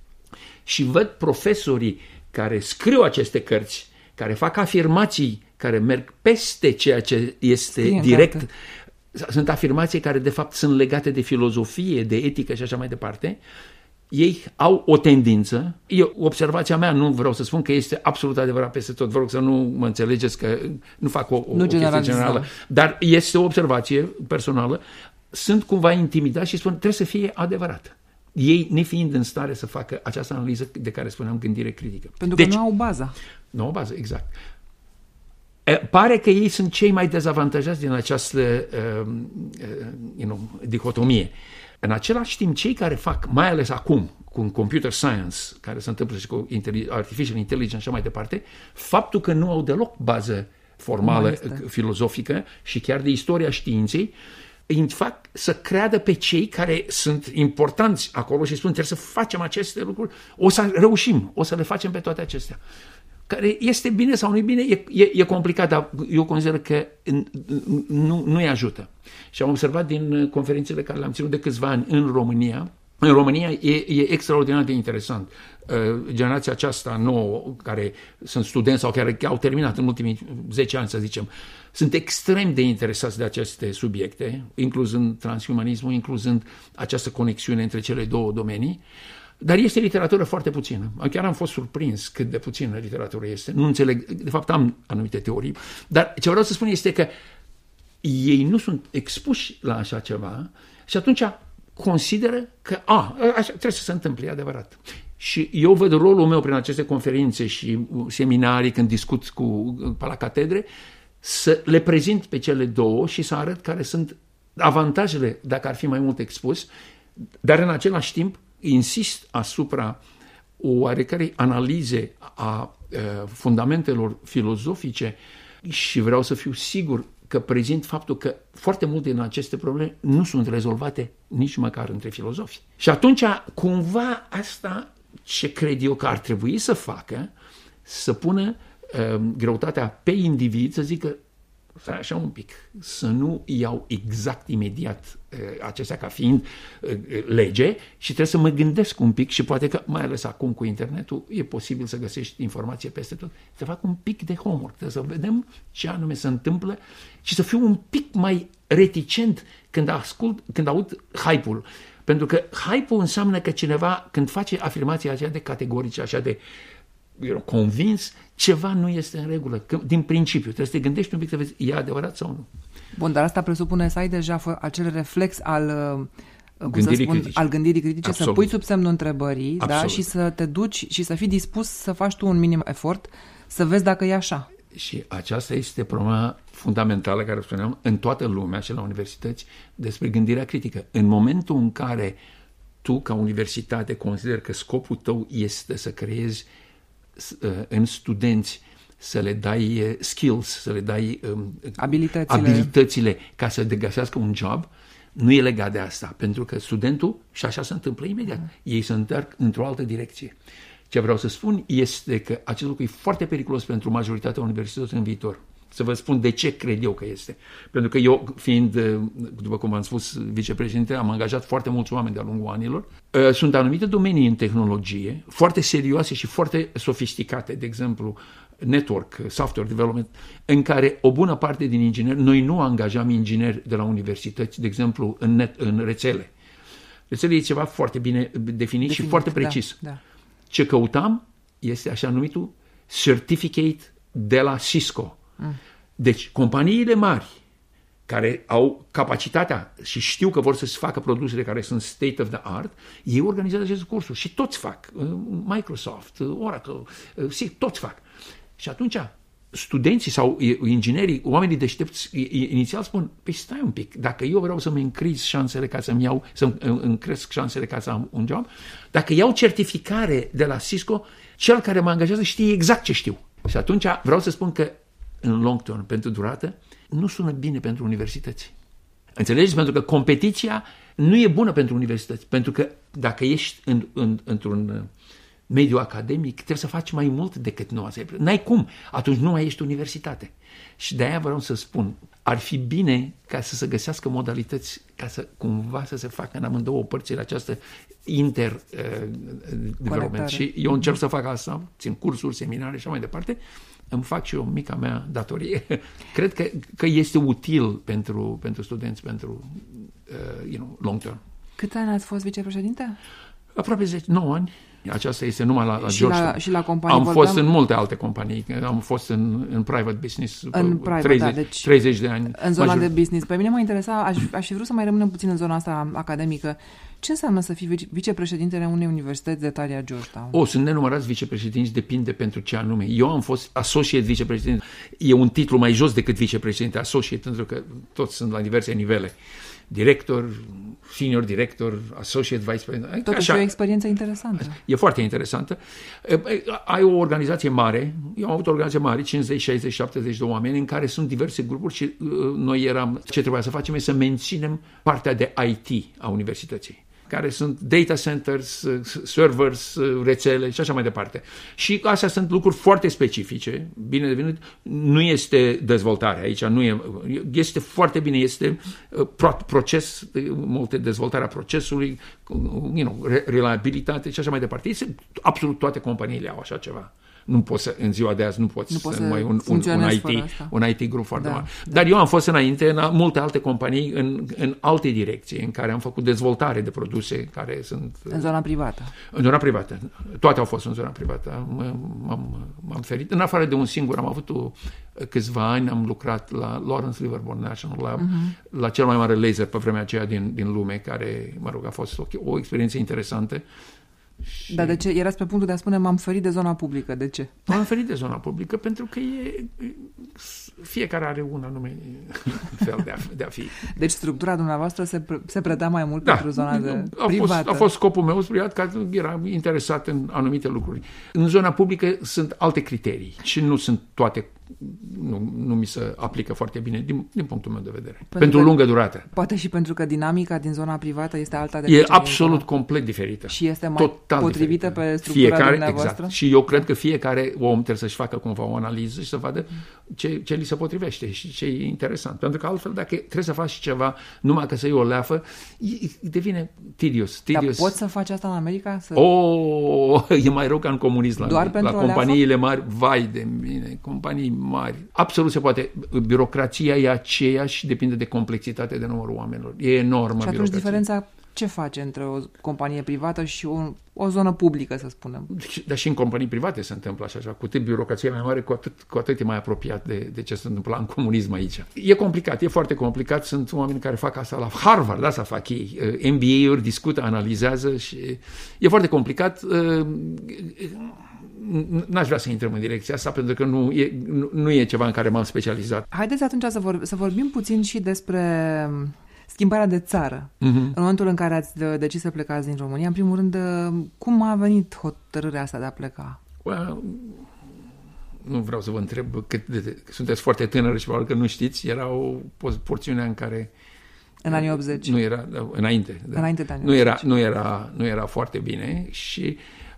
Și văd profesorii care scriu aceste cărți, care fac afirmații care merg peste ceea ce este Scrie direct. Sunt afirmații care de fapt sunt legate de filozofie, de etică și așa mai departe. Ei au o tendință, e observația mea, nu vreau să spun că este absolut adevărat peste tot, vă rog să nu mă înțelegeți că nu fac o, o, nu o chestie generală, dar este o observație personală, sunt cumva intimidați și spun trebuie să fie adevărat. Ei nefiind în stare să facă această analiză de care spuneam gândire critică. Pentru deci, că nu au baza. Nu au bază, exact. E, pare că ei sunt cei mai dezavantajați din această uh, uh, you know, dihotomie. În același timp, cei care fac, mai ales acum, cu computer science, care se întâmplă și cu artificial intelligence și așa mai departe, faptul că nu au deloc bază formală, filozofică și chiar de istoria științei, îi fac să creadă pe cei care sunt importanți acolo și spun trebuie să facem aceste lucruri, o să reușim, o să le facem pe toate acestea. Care este bine sau nu e bine, e, e, e complicat, dar eu consider că nu, nu îi ajută. Și am observat din conferințele care le-am ținut de câțiva ani în România, în România e, e extraordinar de interesant. Generația aceasta nouă, care sunt studenți sau care au terminat în ultimii zece ani, să zicem, sunt extrem de interesați de aceste subiecte, incluzând transhumanismul, incluzând această conexiune între cele două domenii. Dar este literatură foarte puțină. Chiar am fost surprins cât de puțină literatură este. Nu înțeleg, de fapt am anumite teorii, dar ce vreau să spun este că ei nu sunt expuși la așa ceva și atunci consideră că a, așa, trebuie să se întâmple, e adevărat. Și eu văd rolul meu prin aceste conferințe și seminarii, când discut cu, pe la catedre, să le prezint pe cele două și să arăt care sunt avantajele dacă ar fi mai mult expus, dar în același timp insist asupra oarecărei analize a e, fundamentelor filozofice și vreau să fiu sigur că prezint faptul că foarte multe din aceste probleme nu sunt rezolvate nici măcar între filozofi. Și atunci, cumva, asta ce cred eu că ar trebui să facă, să pună e, greutatea pe individ, să zică așa un pic, să nu iau exact imediat uh, acestea ca fiind uh, lege și trebuie să mă gândesc un pic și poate că, mai ales acum cu internetul, e posibil să găsești informație peste tot, să fac un pic de homework, să vedem ce anume se întâmplă și să fiu un pic mai reticent când ascult, când aud hype-ul. Pentru că hype-ul înseamnă că cineva, când face afirmația aceea de categorice, așa de eu convins, ceva nu este în regulă. Că, din principiu, trebuie să te gândești un pic să vezi, e adevărat sau nu. Bun, dar asta presupune să ai deja acel reflex al, gândirii, spun, critice. al gândirii critice, Absolut. să pui sub semnul întrebării, da, și să te duci și să fii dispus să faci tu un minim efort, să vezi dacă e așa. Și aceasta este problema fundamentală, care spuneam, în toată lumea și la universități, despre gândirea critică. În momentul în care tu, ca universitate, consideri că scopul tău este să creezi uh, în studenți, să le dai skills, să le dai um, abilitățile. abilitățile ca să găsească un job, nu e legat de asta, pentru că studentul, și așa se întâmplă imediat, mm. ei se întorc într-o altă direcție. Ce vreau să spun este că acest lucru e foarte periculos pentru majoritatea universităților în viitor. Să vă spun de ce cred eu că este. Pentru că eu, fiind, după cum am spus, vicepreședinte, am angajat foarte mulți oameni de-a lungul anilor. Sunt anumite domenii în tehnologie foarte serioase și foarte sofisticate, de exemplu, network, software development, în care o bună parte din ingineri, noi nu angajam ingineri de la universități, de exemplu, în, net, în rețele. Rețele e ceva foarte bine definit, definit și foarte precis. Da, da. Ce căutam este așa numitul certificate de la Cisco. Mm. Deci, companiile mari care au capacitatea și știu că vor să-și facă produsele care sunt state of the art, ei organizează aceste cursuri și toți fac. Microsoft, Oracle, toți fac. Și atunci, studenții sau inginerii, oamenii deștepți, inițial spun, păi stai un pic, dacă eu vreau să-mi încreț șansele ca să-mi iau, să-mi încresc șansele ca să am un job, dacă iau certificare de la Cisco, cel care mă angajează știe exact ce știu. Și atunci vreau să spun că în long term, pentru durată, nu sună bine pentru universități. Înțelegeți? Pentru că competiția nu e bună pentru universități. Pentru că dacă ești în, în, într-un mediu academic, trebuie să faci mai mult decât nu. N-ai cum. Atunci nu mai ești universitate. Și de-aia vreau să spun, ar fi bine ca să se găsească modalități ca să cumva să se facă în amândouă părțile această inter-development. Uh, și eu încerc să fac asta, țin cursuri, seminare și așa mai departe, îmi fac și eu mica mea datorie. Cred că, că este util pentru, pentru studenți, pentru uh, you know, long term. Câți ani ați fost vicepreședinte? Aproape zece, nouă ani. Aceasta este numai la, la și Georgetown. La, și la companii am vorbeam... fost în multe alte companii. Am fost în, în private business în private, treizeci, da, deci treizeci de ani. În zona major... de business. Pe mine mă interesa, aș, aș fi vrut să mai rămânem puțin în zona asta academică. Ce înseamnă să fii vicepreședintele unei universități de talia Georgetown? O, sunt nenumărați vicepreședinți, depinde pentru ce anume. Eu am fost associate vicepreședinte. E un titlu mai jos decât vicepreședinte associate, pentru că toți sunt la diverse nivele. Director, senior director, associate vice president. Totuși e o experiență interesantă. E foarte interesantă. Ai o organizație mare, eu am avut o organizație mare, cincizeci, șaizeci, șaptezeci de oameni, în care sunt diverse grupuri și noi eram, ce trebuia să facem este să menținem partea de I T a universității, care sunt data centers, servers, rețele și așa mai departe. Și astea sunt lucruri foarte specifice, bine devenit. Nu este dezvoltare aici, nu e, este foarte bine, este proces, multe dezvoltarea procesului, you know, reliabilitate și așa mai departe. Este, absolut toate companiile au așa ceva. Nu poți să, în ziua de azi nu poți, nu poți să să mai un, un, un, I T, un I T grup foarte da, mare. Da. Dar eu am fost înainte în multe alte companii, în, în alte direcții, în care am făcut dezvoltare de produse care sunt... În zona privată. În zona privată. Toate au fost în zona privată. M-am, m-am ferit. În afară de un singur, am avut o, câțiva ani, am lucrat la Lawrence Livermore National Lab, uh-huh. la cel mai mare laser pe vremea aceea din, din lume, care, mă rog, a fost o, o experiență interesantă. Și... Dar de ce? Erați pe punctul de a spune m-am ferit de zona publică. De ce? M-am ferit de zona publică pentru că e, fiecare are un anume fel de a, de a fi. Deci structura dumneavoastră se, se predea mai mult da, pentru zona de a privată. Fost, a fost scopul meu spriat că eram interesat în anumite lucruri. În zona publică sunt alte criterii și nu sunt toate, nu, nu mi se aplică foarte bine din, din punctul meu de vedere. Pentru, pentru că, lungă durată. Poate și pentru că dinamica din zona privată este alta decât E absolut complet diferită. Și este mai Total potrivită diferită. Pe structura fiecare, dumneavoastră? Exact. Și eu cred că fiecare om trebuie să-și facă cumva o analiză și să vadă ce, ce li se potrivește și ce e interesant. Pentru că altfel, dacă trebuie să faci ceva numai că să iei o leafă, devine tedious. tedious. Dar poți să faci asta în America? Să... Oh, e mai rău ca în comunism. Doar la, pentru la companiile mari, vai de mine, companii mari. Absolut se poate. Birocrația e aceeași, depinde de complexitatea de numărul oamenilor. E enormă și atunci birocrație. diferența ce face între o companie privată și o, o zonă publică, să spunem? Dar și în companii private se întâmplă așa, așa. Cu cât birocrația e mai mare, cu atât, cu atât e mai apropiat de, de ce se întâmplă în comunism aici. E complicat, e foarte complicat. Sunt oameni care fac asta la Harvard, asta fac ei. M B A-uri discută, analizează și e foarte complicat. N-aș vrea să intrăm în direcția asta, pentru că nu e, nu, nu e ceva în care m-am specializat. Haideți atunci să, vor, să vorbim puțin și despre schimbarea de țară. Uh-huh. În momentul în care ați decis să plecați din România, în primul rând, cum a venit hotărârea asta de a pleca? Well, nu vreau să vă întreb cât de, sunteți foarte tânări și probabil că nu știți, era o porțiune în care în anii optzeci. Nu era, înainte. Da. Înainte de anii nu era, nu era, nu era foarte bine și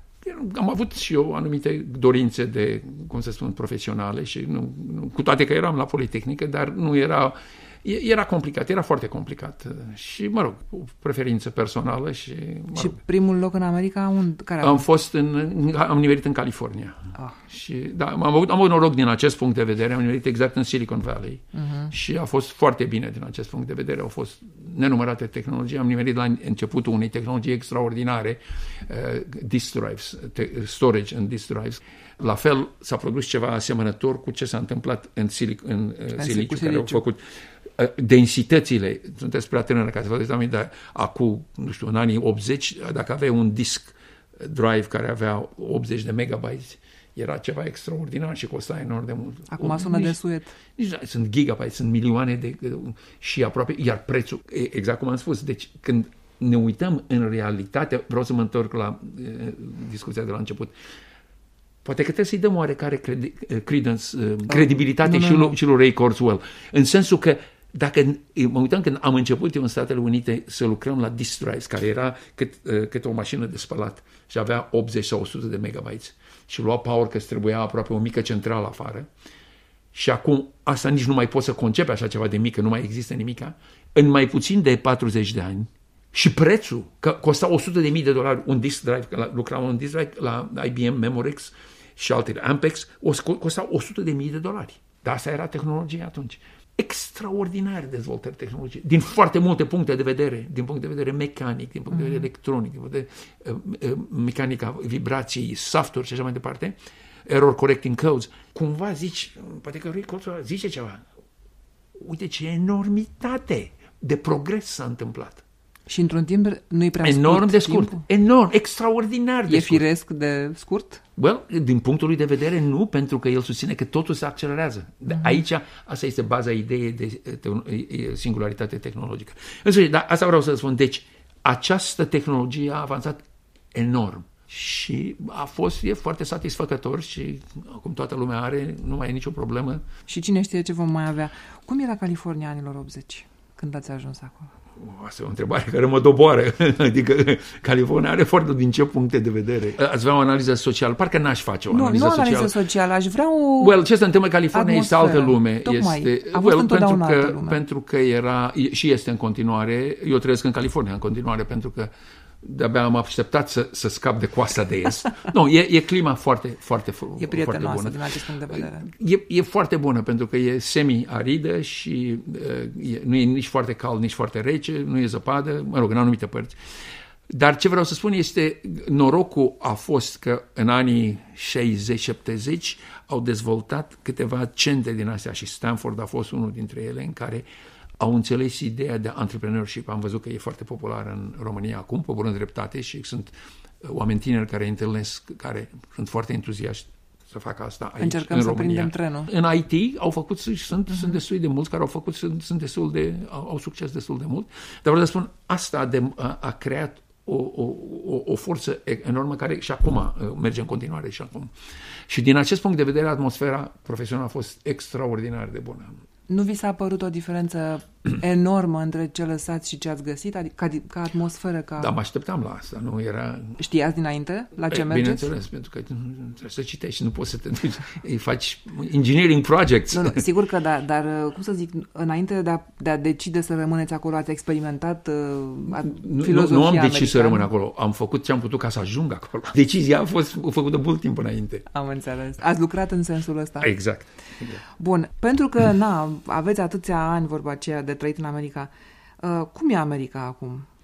am avut și eu anumite dorințe de, cum să spun, profesionale și nu, nu, cu toate că eram la Politehnică, dar nu era, era complicat, era foarte complicat și, mă rog, o preferință personală și, mă și rog, primul loc în America, unde, care am fost în, am nimerit în California. Ah. Și, da, am avut, am avut noroc din acest punct de vedere, am nimerit exact în Silicon Valley uh-huh. și a fost foarte bine din acest punct de vedere, au fost nenumărate tehnologii, am nimerit la începutul unei tehnologii extraordinare, uh, disk drives, te, storage and disk drives. La fel s-a produs ceva asemănător cu ce s-a întâmplat în, silic, în uh, siliciu, care au făcut uh, densitățile, sunteți prea tânără ca să vă dați aminte, dar acum, nu știu, în anii optzeci, dacă aveai un disk drive care avea optzeci de megabytes, era ceva extraordinar și costa enorm de mult. Acum sună de suet. Nici, sunt gigabytes, sunt milioane de... și aproape, iar prețul, exact cum am spus, deci când ne uităm în realitate, vreau să mă întorc la uh, discuția de la început, poate că trebuie să-i dăm oarecare credi, credence, uh, credibilitate uh, și, lui, și lui Ray Kurzweil, în sensul că dacă mă uitam când am început eu în Statele Unite să lucrăm la disk drives, care era cât, uh, cât o mașină de spălat și avea optzeci sau o sută de megabytes și lua power că îți trebuia aproape o mică centrală afară și acum asta nici nu mai poți să concepi așa ceva de mică, nu mai există nimica, în mai puțin de patruzeci de ani și prețul, că costa o sută de mii de dolari un disk drive, că lucram un disk drive la I B M, Memorex și altele, Ampex, costa o sută de mii de dolari. Dar asta era tehnologia atunci. Extraordinar dezvoltări tehnologice, din foarte multe puncte de vedere, din punct de vedere mecanic, din punct de vedere electronic, din punct de vedere uh, mecanica vibrației, software și așa mai departe, error correcting codes. Cumva zici, poate că Ray Kurzweil zice ceva, uite ce enormitate de progres s-a întâmplat. Și într-un timp nu-i prea enorm scurt de scurt, timpul? Enorm, extraordinar de e scurt. E firesc de scurt? Well, din punctul lui de vedere nu, pentru că el susține că totul se accelerează. De aici, asta este baza ideii de singularitate tehnologică. În sfârșit, dar asta vreau să spun. Deci, această tehnologie a avansat enorm și a fost, e foarte satisfăcător și acum toată lumea are, nu mai e nicio problemă. Și cine știe ce vom mai avea. Cum era California anilor optzeci, când ați ajuns acolo? Asta e o întrebare care mă doboară. Adică California are foarte din ce puncte de vedere. Ați vrea o analiză socială? Parcă n-aș face o nu, analiză socială. Nu, nu analiză socială, aș vrea o Well, ce se întâmplă în California este altă lume. Tocmai, este, a fost well, întotdeauna pentru că, altă lume. Pentru că era, și este în continuare, eu trăiesc în California în continuare, pentru că de-abia am așteptat să, să scap de coasta de est. Nu, e, e clima foarte, foarte, e foarte bună. din acest punct de vedere. E, e foarte bună pentru că e semi-aridă și e, nu e nici foarte cald, nici foarte rece, nu e zăpadă, mă rog, în anumite părți. Dar ce vreau să spun este, norocul a fost că în anii șaizeci șaptezeci au dezvoltat câteva centre din astea și Stanford a fost unul dintre ele în care au înțeles ideea de entrepreneurship. Am văzut că e foarte populară în România acum, pe bună dreptate, și sunt oameni tineri care întâlnesc, care sunt foarte entuziaști să facă asta aici, încercăm în să România. prindem trenul. În I T au făcut, și sunt, uh-huh. sunt destul de mulți care au făcut, sunt, sunt destul de, au, au succes destul de mult. Dar vreau să spun, asta de, a, a creat o, o, o, o forță enormă care și acum merge în continuare și acum. Și din acest punct de vedere, atmosfera profesională a fost extraordinar de bună. Nu vi s-a părut o diferență enormă între ce lăsați și ce ați găsit? Adică ca, ca atmosferă? Ca... Da, mă așteptam la asta. Nu era... Știați dinainte la ce e, mergeți? Bineînțeles, pentru că trebuie să citești, nu poți să te duci, îi faci engineering projects. Nu, nu, sigur că da, dar cum să zic, înainte de a, de a decide să rămâneți acolo, ați experimentat uh, nu, filozofia Nu am decis americană? să rămân acolo, am făcut ce am putut ca să ajung acolo. Decizia a fost făcută mult timp înainte. Am înțeles. Ați lucrat în sensul ăsta? Exact. exact. Bun, pentru că na, aveți atâția ani, vorba aceea, de trăit în America. Uh, cum e America acum?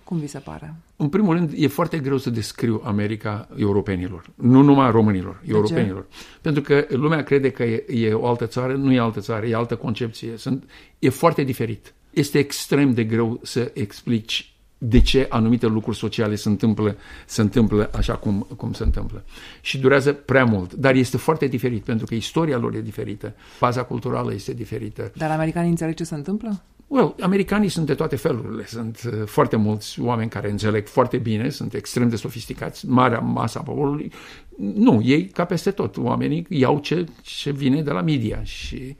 Cum vi se pare? În primul rând, e foarte greu să descriu America europenilor, nu numai românilor, de europenilor. Ce? Pentru că lumea crede că e, e o altă țară, nu e altă țară, e altă concepție. Sunt, e foarte diferit. Este extrem de greu să explici de ce anumite lucruri sociale se întâmplă, se întâmplă așa cum, cum se întâmplă. Și durează prea mult, dar este foarte diferit, pentru că istoria lor e diferită, baza culturală este diferită. Dar americanii înțeleg ce se întâmplă? Well, americanii sunt de toate felurile, sunt uh, foarte mulți oameni care înțeleg foarte bine, sunt extrem de sofisticați, marea masa poporului. Nu, ei ca peste tot, oamenii iau ce, ce vine de la media și...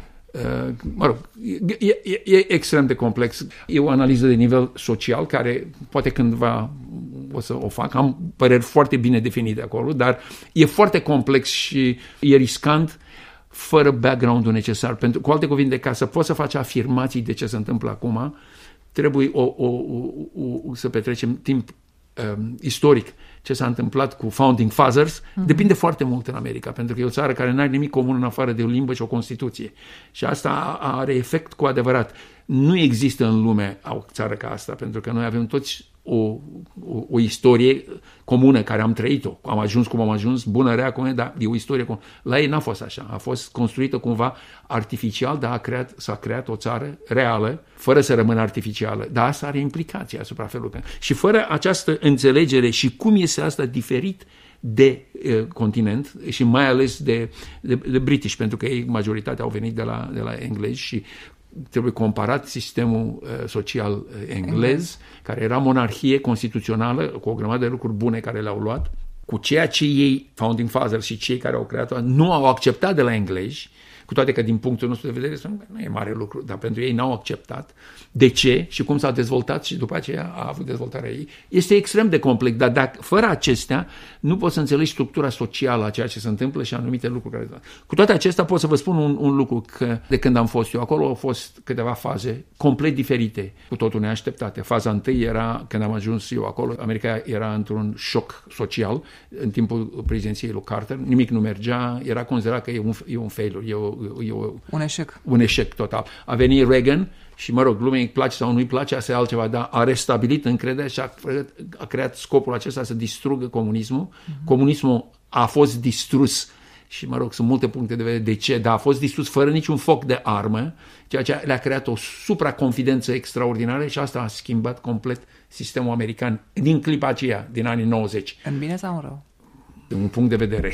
Uh, mă rog, e, e, e extrem de complex. E o analiză de nivel social care poate cândva o să o fac. Am păreri foarte bine definite acolo, dar e foarte complex și e riscant fără background-ul necesar. Pentru, cu alte cuvinte, ca să poți să faci afirmații de ce se întâmplă acum, trebuie o, o, o, o, să petrecem timp um, istoric. Ce s-a întâmplat cu Founding Fathers, mm-hmm. depinde foarte mult în America, pentru că e o țară care nu are nimic comun în afară de o limbă și o Constituție. Și asta are efect cu adevărat. Nu există în lume o țară ca asta, pentru că noi avem toți o, o, o istorie comună care am trăit-o. Am ajuns cum am ajuns, bună, rea, cum e, dar e o istorie comună. La ei n-a fost așa. A fost construită cumva artificial, dar a creat, s-a creat o țară reală, fără să rămână artificială. Dar asta are implicații asupra felului. Și fără această înțelegere și cum este asta diferit de uh, continent și mai ales de, de, de British, pentru că ei majoritatea au venit de la, de la englezi și trebuie comparat sistemul uh, social uh, englez, care era monarhie constituțională, cu o grămadă de lucruri bune care le-au luat, cu ceea ce ei, Founding Fathers și cei care au creat-o, nu au acceptat de la englezi, cu toate că din punctul nostru de vedere nu e mare lucru, dar pentru ei n-au acceptat. De ce și cum s-a dezvoltat și după aceea a avut dezvoltarea ei. Este extrem de complex, dar dacă, fără acestea nu poți să înțelegi structura socială a ceea ce se întâmplă și anumite lucruri care... Cu toate acestea pot să vă spun un, un lucru, că de când am fost eu acolo au fost câteva faze complet diferite, cu totul neașteptate. Faza întâi era când am ajuns eu acolo, America era într-un șoc social în timpul prezidenției lui Carter, nimic nu mergea, era considerat că e un, e un failure, e, o, e o, un eșec. Un eșec total. A venit Reagan și, mă rog, lumea îi place sau nu-i place, asta e altceva, dar a restabilit încrederea și a, a creat scopul acesta să distrugă comunismul. Mm-hmm. Comunismul a fost distrus și, mă rog, sunt multe puncte de vedere de ce, dar a fost distrus fără niciun foc de armă, ceea ce le-a creat o supraconfidență extraordinară și asta a schimbat complet sistemul american din clipa aceea, din anii nouăzeci. În bine sau în rău? E un punct de vedere.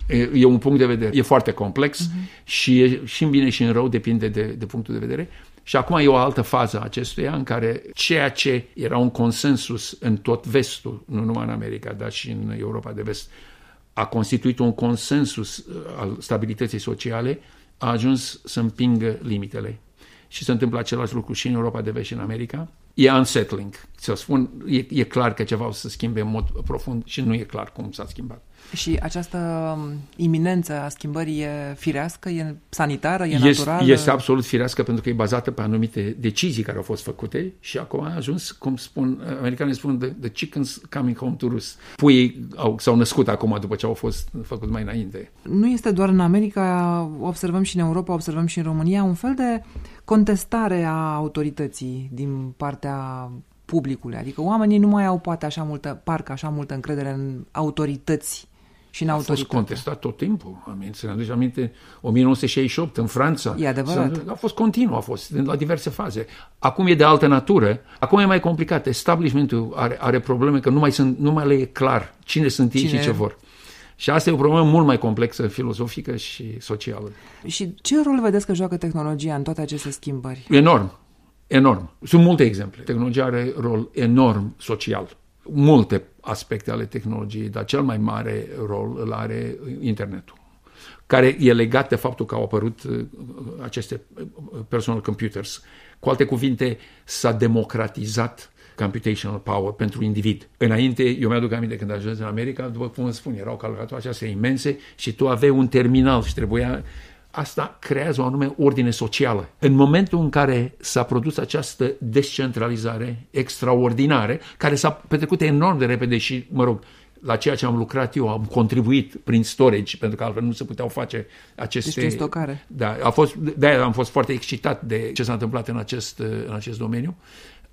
E un punct de vedere. E foarte complex uh-huh. și e și în bine și în rău, depinde de, de punctul de vedere. Și acum e o altă fază a acestuia în care ceea ce era un consensus în tot vestul, nu numai în America, dar și în Europa de Vest, a constituit un consensus al stabilității sociale, a ajuns să împingă limitele. Și se întâmplă același lucru și în Europa de Vest și în America. E unsettling, să spun, e, e clar că ceva o să se schimbe în mod profund și nu e clar cum s-a schimbat. Și această iminență a schimbării e firească, e sanitară, e este, naturală? Este absolut firească pentru că e bazată pe anumite decizii care au fost făcute și acum a ajuns, cum spun, americanii spun, the, the chickens coming home to roost. Puii au, s-au născut acum după ce au fost făcut mai înainte. Nu este doar în America, observăm și în Europa, observăm și în România, un fel de contestare a autorității din partea publicului. Adică oamenii nu mai au poate așa multă, parcă așa multă încredere în autorități și în autoritate. A fost contestat tot timpul. Să ne aduce aminte, o mie nouă sute șaizeci și opt în Franța. E adevărat. A fost continuu, a fost la diverse faze. Acum e de altă natură. Acum e mai complicat. Establishmentul are, are probleme că nu mai, sunt, nu mai le e clar cine sunt ei cine... și ce vor. Și asta e o problemă mult mai complexă, filozofică și socială. Și ce rol vedeți că joacă tehnologia în toate aceste schimbări? Enorm. Enorm. Sunt multe exemple. Tehnologia are rol enorm social. Multe aspecte ale tehnologiei, dar cel mai mare rol îl are internetul, care e legat de faptul că au apărut aceste personal computers. Cu alte cuvinte, s-a democratizat computational power pentru individ. Înainte, eu mi-aduc aminte când ajuns în America, după cum îmi spun, erau calculatoare acestea imense și tu aveai un terminal și trebuia... Asta creează o anume ordine socială. În momentul în care s-a produs această descentralizare extraordinară, care s-a petrecut enorm de repede și, mă rog, la ceea ce am lucrat eu, am contribuit prin storage, pentru că altfel nu se puteau face aceste... Deci prin stocare. Da, a fost, de-aia am fost foarte excitat de ce s-a întâmplat în acest, în acest domeniu.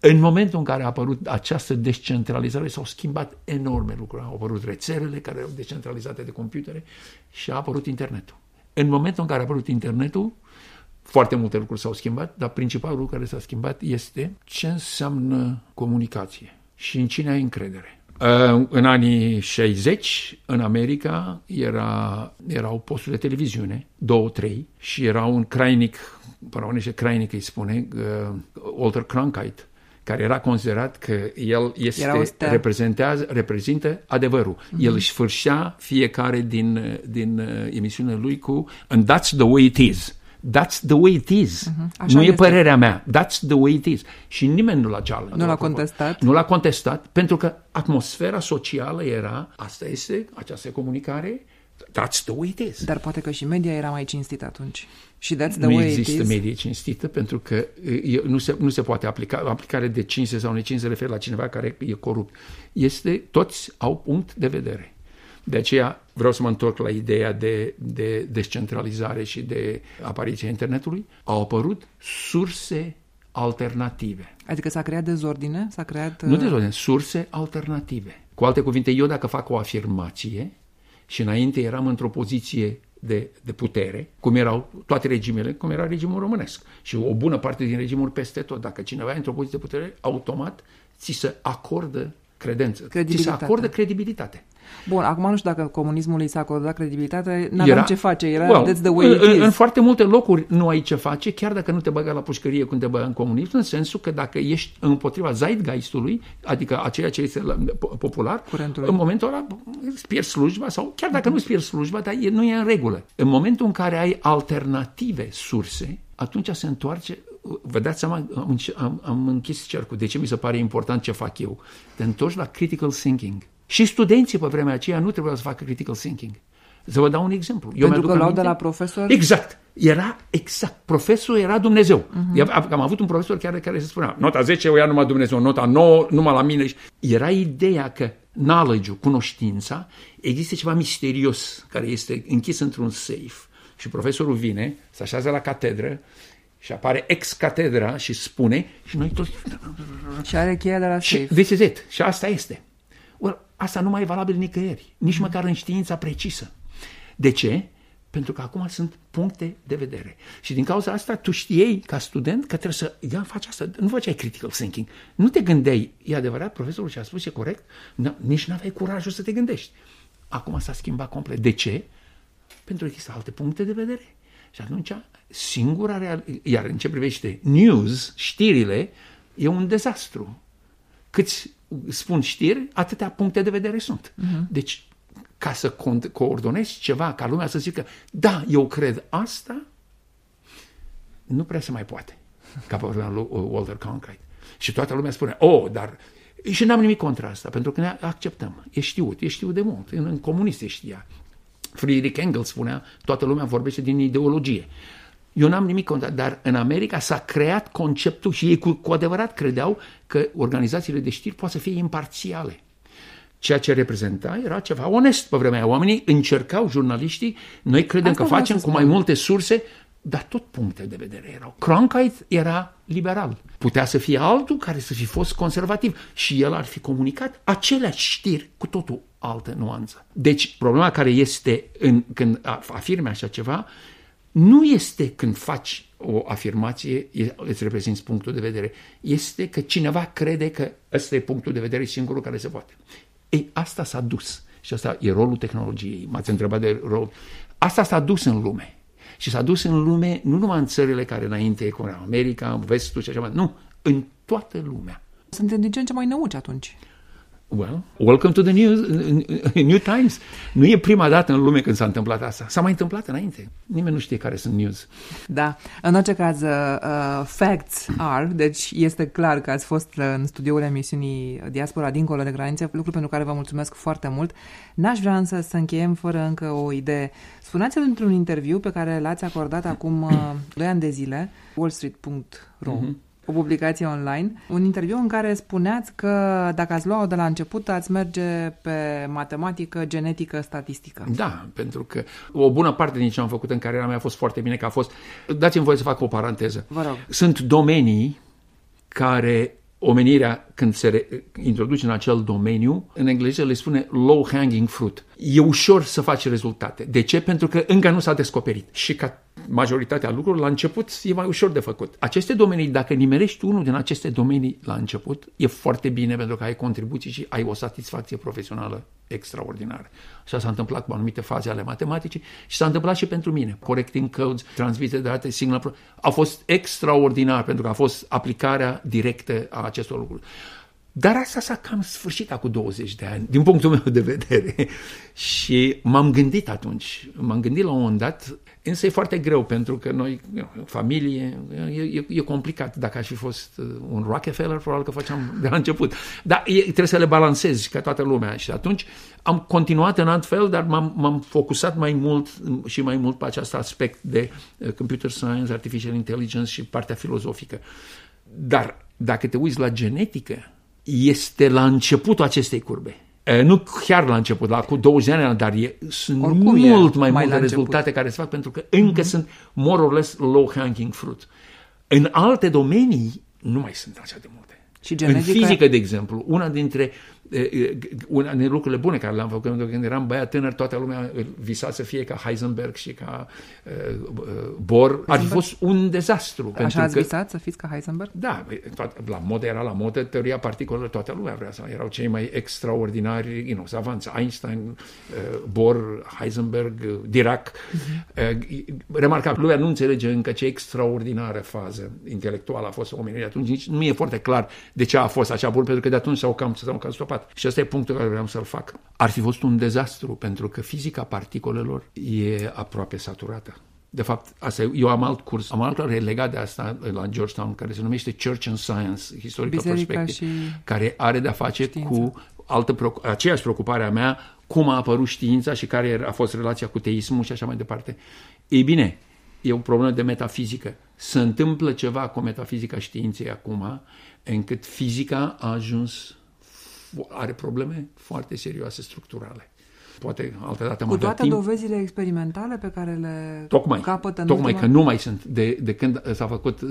În momentul în care a apărut această descentralizare, s-au schimbat enorme lucruri. Au apărut rețelele care erau descentralizate de computere și a apărut internetul. În momentul în care a apărut internetul, foarte multe lucruri s-au schimbat, dar principalul lucru care s-a schimbat este ce înseamnă comunicație și în cine ai încredere. În anii șaizeci, în America, era, erau posturi de televiziune, două, trei, și era un crainic, părăunește crainic îi spune, uh, Walter Cronkite, care era considerat că el este, reprezintează, reprezintă adevărul. Mm-hmm. El își sfârșea fiecare din, din uh, emisiunea lui cu "and that's the way it is". That's the way it is. Uh-huh. Nu este. E părerea mea. That's the way it is. Și nimeni nu l-a challenge. Nu l-a contestat. Nu l-a contestat, pentru că atmosfera socială era, asta este, această comunicare, that's the way it is. Dar poate că și media era mai cinstită atunci. Și that's the nu way it is. Nu există medie cinstită, pentru că nu se, nu se poate aplica. Aplicare de cinste sau necinste se referă la cineva care e corupt. Este, toți au punct de vedere. De aceea vreau să mă întorc la ideea de, de descentralizare și de apariția internetului. Au apărut surse alternative. Adică s-a creat dezordine? S-a creat... Nu dezordine, surse alternative. Cu alte cuvinte, eu dacă fac o afirmație și înainte eram într-o poziție de, de putere, cum erau toate regimele, cum era regimul românesc. Și o bună parte din regimuri peste tot. Dacă cineva e într-o poziție de putere, automat ți se acordă credență, ți se acordă credibilitate. Bun, acum nu știu dacă comunismul i s-a acordat credibilitate, n-aveam ce face, era well, that's the way it în, is. În foarte multe locuri nu ai ce face, chiar dacă nu te băga la pușcărie când te băga în comunism, în sensul că dacă ești împotriva zeitgeistului, adică a ceea ce este popular, curentului, în momentul ăla îți pierzi slujba, sau chiar dacă mm-hmm. nu îți pierzi slujba, dar e, nu e în regulă. În momentul în care ai alternative surse, atunci se întoarce. Vă dați seama, am, am, am închis cercul. De ce mi se pare important ce fac eu? Te întorci la critical thinking. Și studenții pe vremea aceea nu trebuia să facă critical thinking. Să vă dau un exemplu. Eu Pentru că luau de la profesor? Exact. Era exact. Profesorul era Dumnezeu. Uh-huh. Am avut un profesor care, care se spunea, nota zece o ia numai Dumnezeu, nota nouă numai la mine. Era ideea că knowledge-ul, cunoștința, există ceva misterios care este închis într-un safe. Și profesorul vine, se așează la catedră și apare ex-catedra și spune și noi toți... Și are cheia de la safe. This is it. Și asta este. Well, asta nu mai e valabil nicăieri, nici mm. măcar în știința precisă. De ce? Pentru că acum sunt puncte de vedere. Și din cauza asta tu știai ca student că trebuie să ia, faci asta. Nu făceai critical thinking. Nu te gândeai, e adevărat, profesorul ce a spus e corect? No, nici nu aveai curajul să te gândești. Acum s-a schimbat complet. De ce? Pentru că există alte puncte de vedere. Și atunci, singura real... Iar în ce privește news, știrile, e un dezastru. Câți spun știri, atâtea puncte de vedere sunt. Uh-huh. Deci, ca să co- coordonezi ceva, ca lumea să zică, da, eu cred asta, nu prea se mai poate. Ca pe lui Walter Cronkite. Și toată lumea spune, oh, dar... Și n-am nimic contra asta, pentru că ne acceptăm. E știut, e știut de mult. În, în comunist se știa. Friedrich Engels spunea, toată lumea vorbește din ideologie. Eu n-am nimic contra, dar în America s-a creat conceptul și ei cu, cu adevărat credeau că organizațiile de știri poate să fie imparțiale. Ceea ce reprezenta era ceva onest pe vremea aia. Oamenii încercau, jurnaliștii, noi credem Asta că facem cu mai multe surse, dar tot puncte de vedere erau. Cronkite era liberal. Putea să fie altul care să fi fost conservativ și el ar fi comunicat aceleași știri cu totul altă nuanță. Deci problema care este în, când afirme așa ceva nu este când faci o afirmație, îți reprezinți punctul de vedere. Este că cineva crede că ăsta e punctul de vedere singurul care se poate. Ei, asta s-a dus. Și asta e rolul tehnologiei. M-ați întrebat de rol. Asta s-a dus în lume. Și s-a dus în lume nu numai în țările care înainte, cum era America, Vestul și așa mai. Nu, în toată lumea. Suntem din ce în ce mai năuci atunci. Well, welcome to the news, New Times. Nu e prima dată în lume când s-a întâmplat asta. S-a mai întâmplat înainte. Nimeni nu știe care sunt news. Da. În orice caz, uh, facts are, deci este clar că ați fost în studioul emisiunii Diaspora dincolo de granițe, lucru pentru care vă mulțumesc foarte mult. N-aș vrea însă să încheiem fără încă o idee. Spuneați-mi într-un interviu pe care l-ați acordat acum uh, doi ani de zile, wall street punct ro, uh-huh. o publicație online, un interviu în care spuneați că dacă ați lua-o de la început, ați merge pe matematică, genetică, statistică. Da, pentru că o bună parte din ce am făcut în cariera mea a fost foarte bine, că a fost... Dați-mi voie să fac o paranteză. Vă rog. Sunt domenii care omenirea, când se re- introduce în acel domeniu, în engleză le spune low-hanging fruit. E ușor să faci rezultate. De ce? Pentru că încă nu s-a descoperit. Și ca majoritatea lucrurilor, la început e mai ușor de făcut. Aceste domenii, dacă nimerești unul din aceste domenii la început, e foarte bine pentru că ai contribuții și ai o satisfacție profesională extraordinară. Așa s-a întâmplat cu anumite faze ale matematicii și s-a întâmplat și pentru mine. Correcting codes, transmitere de date, signal, a fost extraordinar pentru că a fost aplicarea directă a acestor lucruri. Dar asta s-a cam sfârșit acum douăzeci de ani, din punctul meu de vedere. Și m-am gândit atunci, m-am gândit la un moment dat, însă e foarte greu, pentru că noi, familie, e, e, e complicat. Dacă aș fi fost un Rockefeller, probabil că făceam de la început. Dar e, trebuie să le balancezi ca toată lumea. Și atunci am continuat în alt fel, dar m-am, m-am focusat mai mult și mai mult pe acest aspect de computer science, artificial intelligence și partea filozofică. Dar dacă te uiți la genetică, este la începutul acestei curbe. E, nu chiar la început, la cu douăzeci de ani, dar e, sunt oricum mult mai, mai multe rezultate care se fac pentru că încă mm-hmm. sunt more or less low-hanging fruit. În alte domenii nu mai sunt așa de multe. Și genetica... În fizică, de exemplu, una dintre una din lucrurile bune care le-am făcut, pentru că când eram băiat tânăr, toată lumea visa să fie ca Heisenberg și ca uh, Bohr. Ar fi fost un dezastru. Așa ați visat să fiți ca Heisenberg? Da, la modă era la modă teoria particolelor, toată lumea vrea să erau cei mai extraordinari, you know, savanți, Einstein, uh, Bohr, Heisenberg, uh, Dirac. Uh-huh. Uh, remarcabil, lumea nu înțelege încă ce extraordinară fază intelectuală a fost omenirea atunci, nici nu e foarte clar de ce a fost așa bun, pentru că de atunci s-au cam, s-au cam stopat. Și ăsta e punctul care vreau să-l fac. Ar fi fost un dezastru, pentru că fizica particolelor e aproape saturată. De fapt, asta, eu am alt curs, am alt care e legat de asta la Georgetown, care se numește Church and Science, Historical Biserica Perspective, și care are de-a face știința. cu altă, aceeași preocupare a mea, cum a apărut știința și care a fost relația cu teismul și așa mai departe. Ei bine, e o problemă de metafizică. Se întâmplă ceva cu metafizica științei acum, încât fizica a ajuns, are probleme foarte serioase structurale. Poate altă dată cu toate timp. Dovezile experimentale pe care le tocmai, capătă în tocmai ultima... că nu mai sunt. De, de când s-a făcut uh,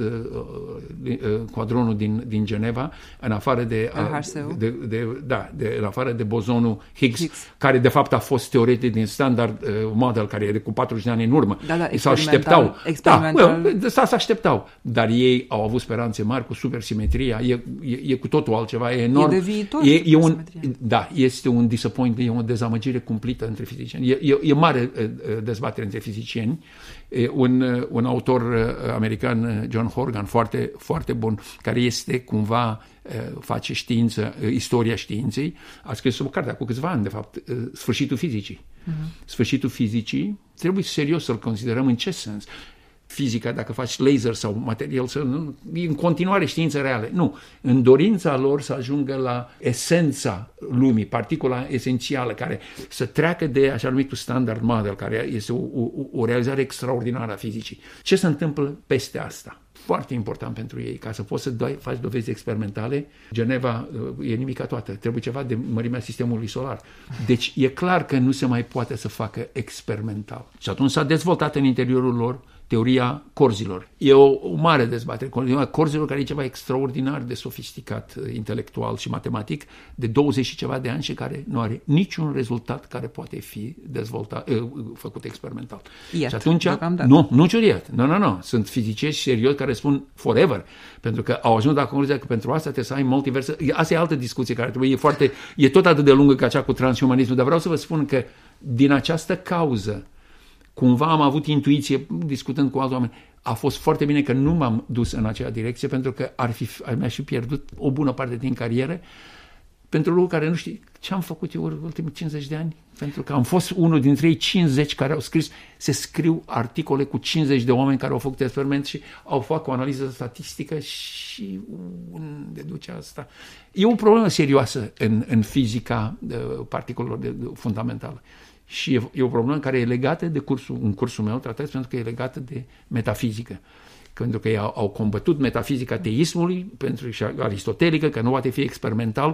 uh, quadronul din, din Geneva, în afară de, uh, de, de, da, de, în afară de bozonul Higgs, Higgs, care de fapt a fost teoretic din standard uh, model, care e de cu patruzeci de ani în urmă. Da, da, s-au așteptau. Experimental. Da, well, s-a așteptau. Dar ei au avut speranțe mari cu supersimetria. E, e, e cu totul altceva. E enorm. E de viitor. E, e un, da, este un disappointment, e o dezamăgire cumplită între fizicieni. E, e, e mare dezbatere între fizicieni. E un, un autor american, John Horgan, foarte, foarte bun, care este cumva, face știință, istoria științei, a scris o carte cu câțiva ani, de fapt, Sfârșitul fizicii. Uh-huh. Sfârșitul fizicii trebuie serios să-l considerăm în ce sens. Fizica, dacă faci laser sau material, să nu, e în continuare știință reală. Nu. În dorința lor să ajungă la esența lumii, particula esențială, care să treacă de așa numitul standard model, care este o, o, o realizare extraordinară a fizicii. Ce se întâmplă peste asta? Foarte important pentru ei, ca să poți să doi, faci dovezi experimentale. Geneva e nimica toată, trebuie ceva de mărimea sistemului solar. Deci e clar că nu se mai poate să facă experimental. Și atunci s-a dezvoltat în interiorul lor teoria corzilor. E o, o mare dezbatere. Corzilor, care e ceva extraordinar de sofisticat, intelectual și matematic, de douăzeci și ceva de ani și care nu are niciun rezultat care poate fi dezvoltat, făcut experimental. Iet, și atunci, nu, nu ciuriat. Nu, nu, nu. Sunt fiziciști serios care spun forever, pentru că au ajuns la concluzia că pentru asta trebuie să ai multiverse. Asta e altă discuție care trebuie, e foarte, e tot atât de lungă ca cea cu transhumanismul, dar vreau să vă spun că din această cauză cumva am avut intuiție, discutând cu alți oameni, a fost foarte bine că nu m-am dus în acea direcție, pentru că ar fi, ar mi-aș fi pierdut o bună parte din carieră pentru lucruri care nu știi ce am făcut eu ultimii cincizeci de ani. Pentru că am fost unul dintre ei cincizeci care au scris, se scriu articole cu cincizeci de oameni care au făcut experiment și au făcut o analiză statistică și unde duce asta. E o problemă serioasă în, în fizica particolelor de, de, fundamentală. Și e, e o problemă care e legată de cursul, în cursul meu tratez, pentru că e legată de metafizică. Pentru că ei au, au combătut metafizica teismului, pentru și aristotelică, că nu poate fi experimental.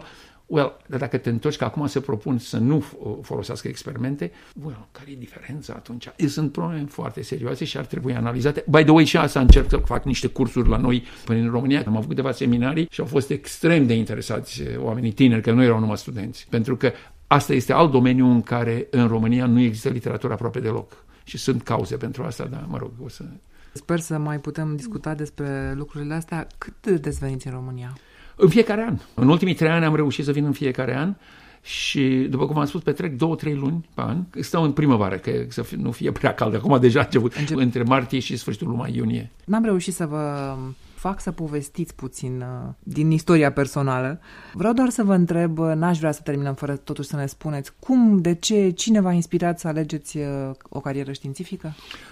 well, dar dacă te întorci că acum se propun să nu folosească experimente, well, care e diferența atunci? Sunt probleme foarte serioase și ar trebui analizate. By the way, și asta încerc să fac niște cursuri la noi până în România. Am avut câteva seminarii și au fost extrem de interesați oamenii tineri, că nu erau numai studenți. Pentru că asta este alt domeniu în care în România nu există literatură aproape deloc. Și sunt cauze pentru asta, dar mă rog, o să... Sper să mai putem discuta despre lucrurile astea. Cât des veniți în România? În fiecare an. În ultimii trei ani am reușit să vin în fiecare an și, după cum am spus, petrec două, trei luni pe an. Stau în primăvară, că să fie, nu fie prea cald. Acum deja a început, Încep... între martie și sfârșitul lunii iunie. N-am reușit să vă fac să povestiți puțin uh, din istoria personală. Vreau doar să vă întreb, n-aș vrea să terminăm fără totuși să ne spuneți cum, de ce, cine v-a inspirat să alegeți uh, o carieră științifică?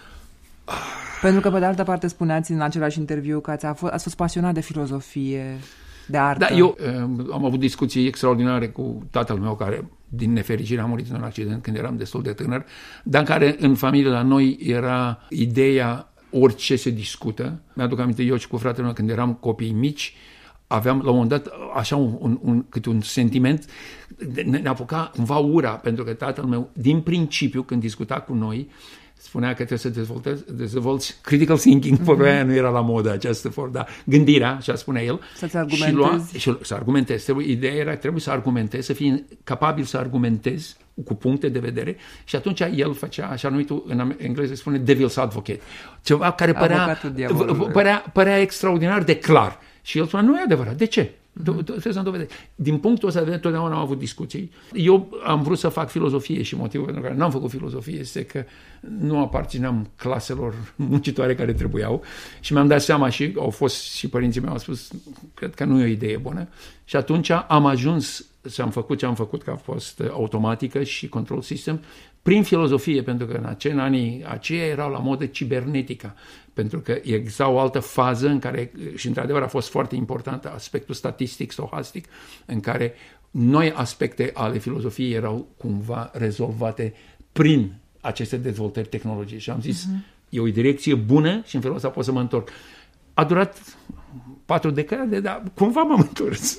Pentru că, pe de altă parte, spuneați în același interviu că ați, ați fost pasionat de filozofie, de artă. Da, eu uh, am avut discuții extraordinare cu tatăl meu, care, din nefericire, a murit în un accident când eram destul de tânăr, dar în care, în familie, la noi, era ideea orice se discută. Mi-aduc aminte, eu și cu fratele meu, când eram copii mici, aveam, la un moment dat, așa un, un, un, câte un sentiment, ne, ne apuca cumva ura, pentru că tatăl meu, din principiu, când discuta cu noi, spunea că trebuie să dezvoltezi, dezvolți critical thinking, mm-hmm. Pentru aia nu era la modă această formă, dar gândirea, așa spunea el. Să-ți argumentezi. Și, lua, și să argumentezi. Trebuie, ideea era, trebuie să argumentezi, să fii capabil să argumentezi cu puncte de vedere și atunci el făcea, așa numitul, în engleză spune devil's advocate, ceva care părea, părea, părea extraordinar de clar. Și el spunea, nu e adevărat, de ce? Trebuie să-mi dovedești. Din punctul ăsta de vedere, totdeauna am avut discuții. Eu am vrut să fac filozofie și motivul pentru care n-am făcut filozofie este că nu aparțineam claselor muncitoare care trebuiau și mi-am dat seama și au fost și părinții mei au spus, cred că nu e o idee bună. Și atunci am ajuns să am făcut ce am făcut, că a fost automatică și control system, prin filozofie, pentru că în acei anii aceia erau la modă cibernetica, pentru că exista o altă fază în care, și într-adevăr a fost foarte important aspectul statistic, stohastic, în care noi aspecte ale filozofiei erau cumva rezolvate prin aceste dezvoltări tehnologice. Și am zis, uh-huh. E o direcție bună și în felul ăsta pot să mă întorc. A durat patru decade, dar cumva m-am întors.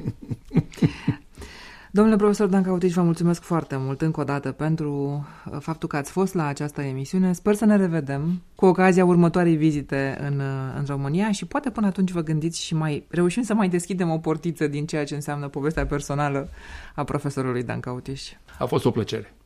Domnule profesor Danca Utici, vă mulțumesc foarte mult încă o dată pentru faptul că ați fost la această emisiune. Sper să ne revedem cu ocazia următoarei vizite în, în România și poate până atunci vă gândiți și mai reușim să mai deschidem o portiță din ceea ce înseamnă povestea personală a profesorului Danca Utici. A fost o plăcere.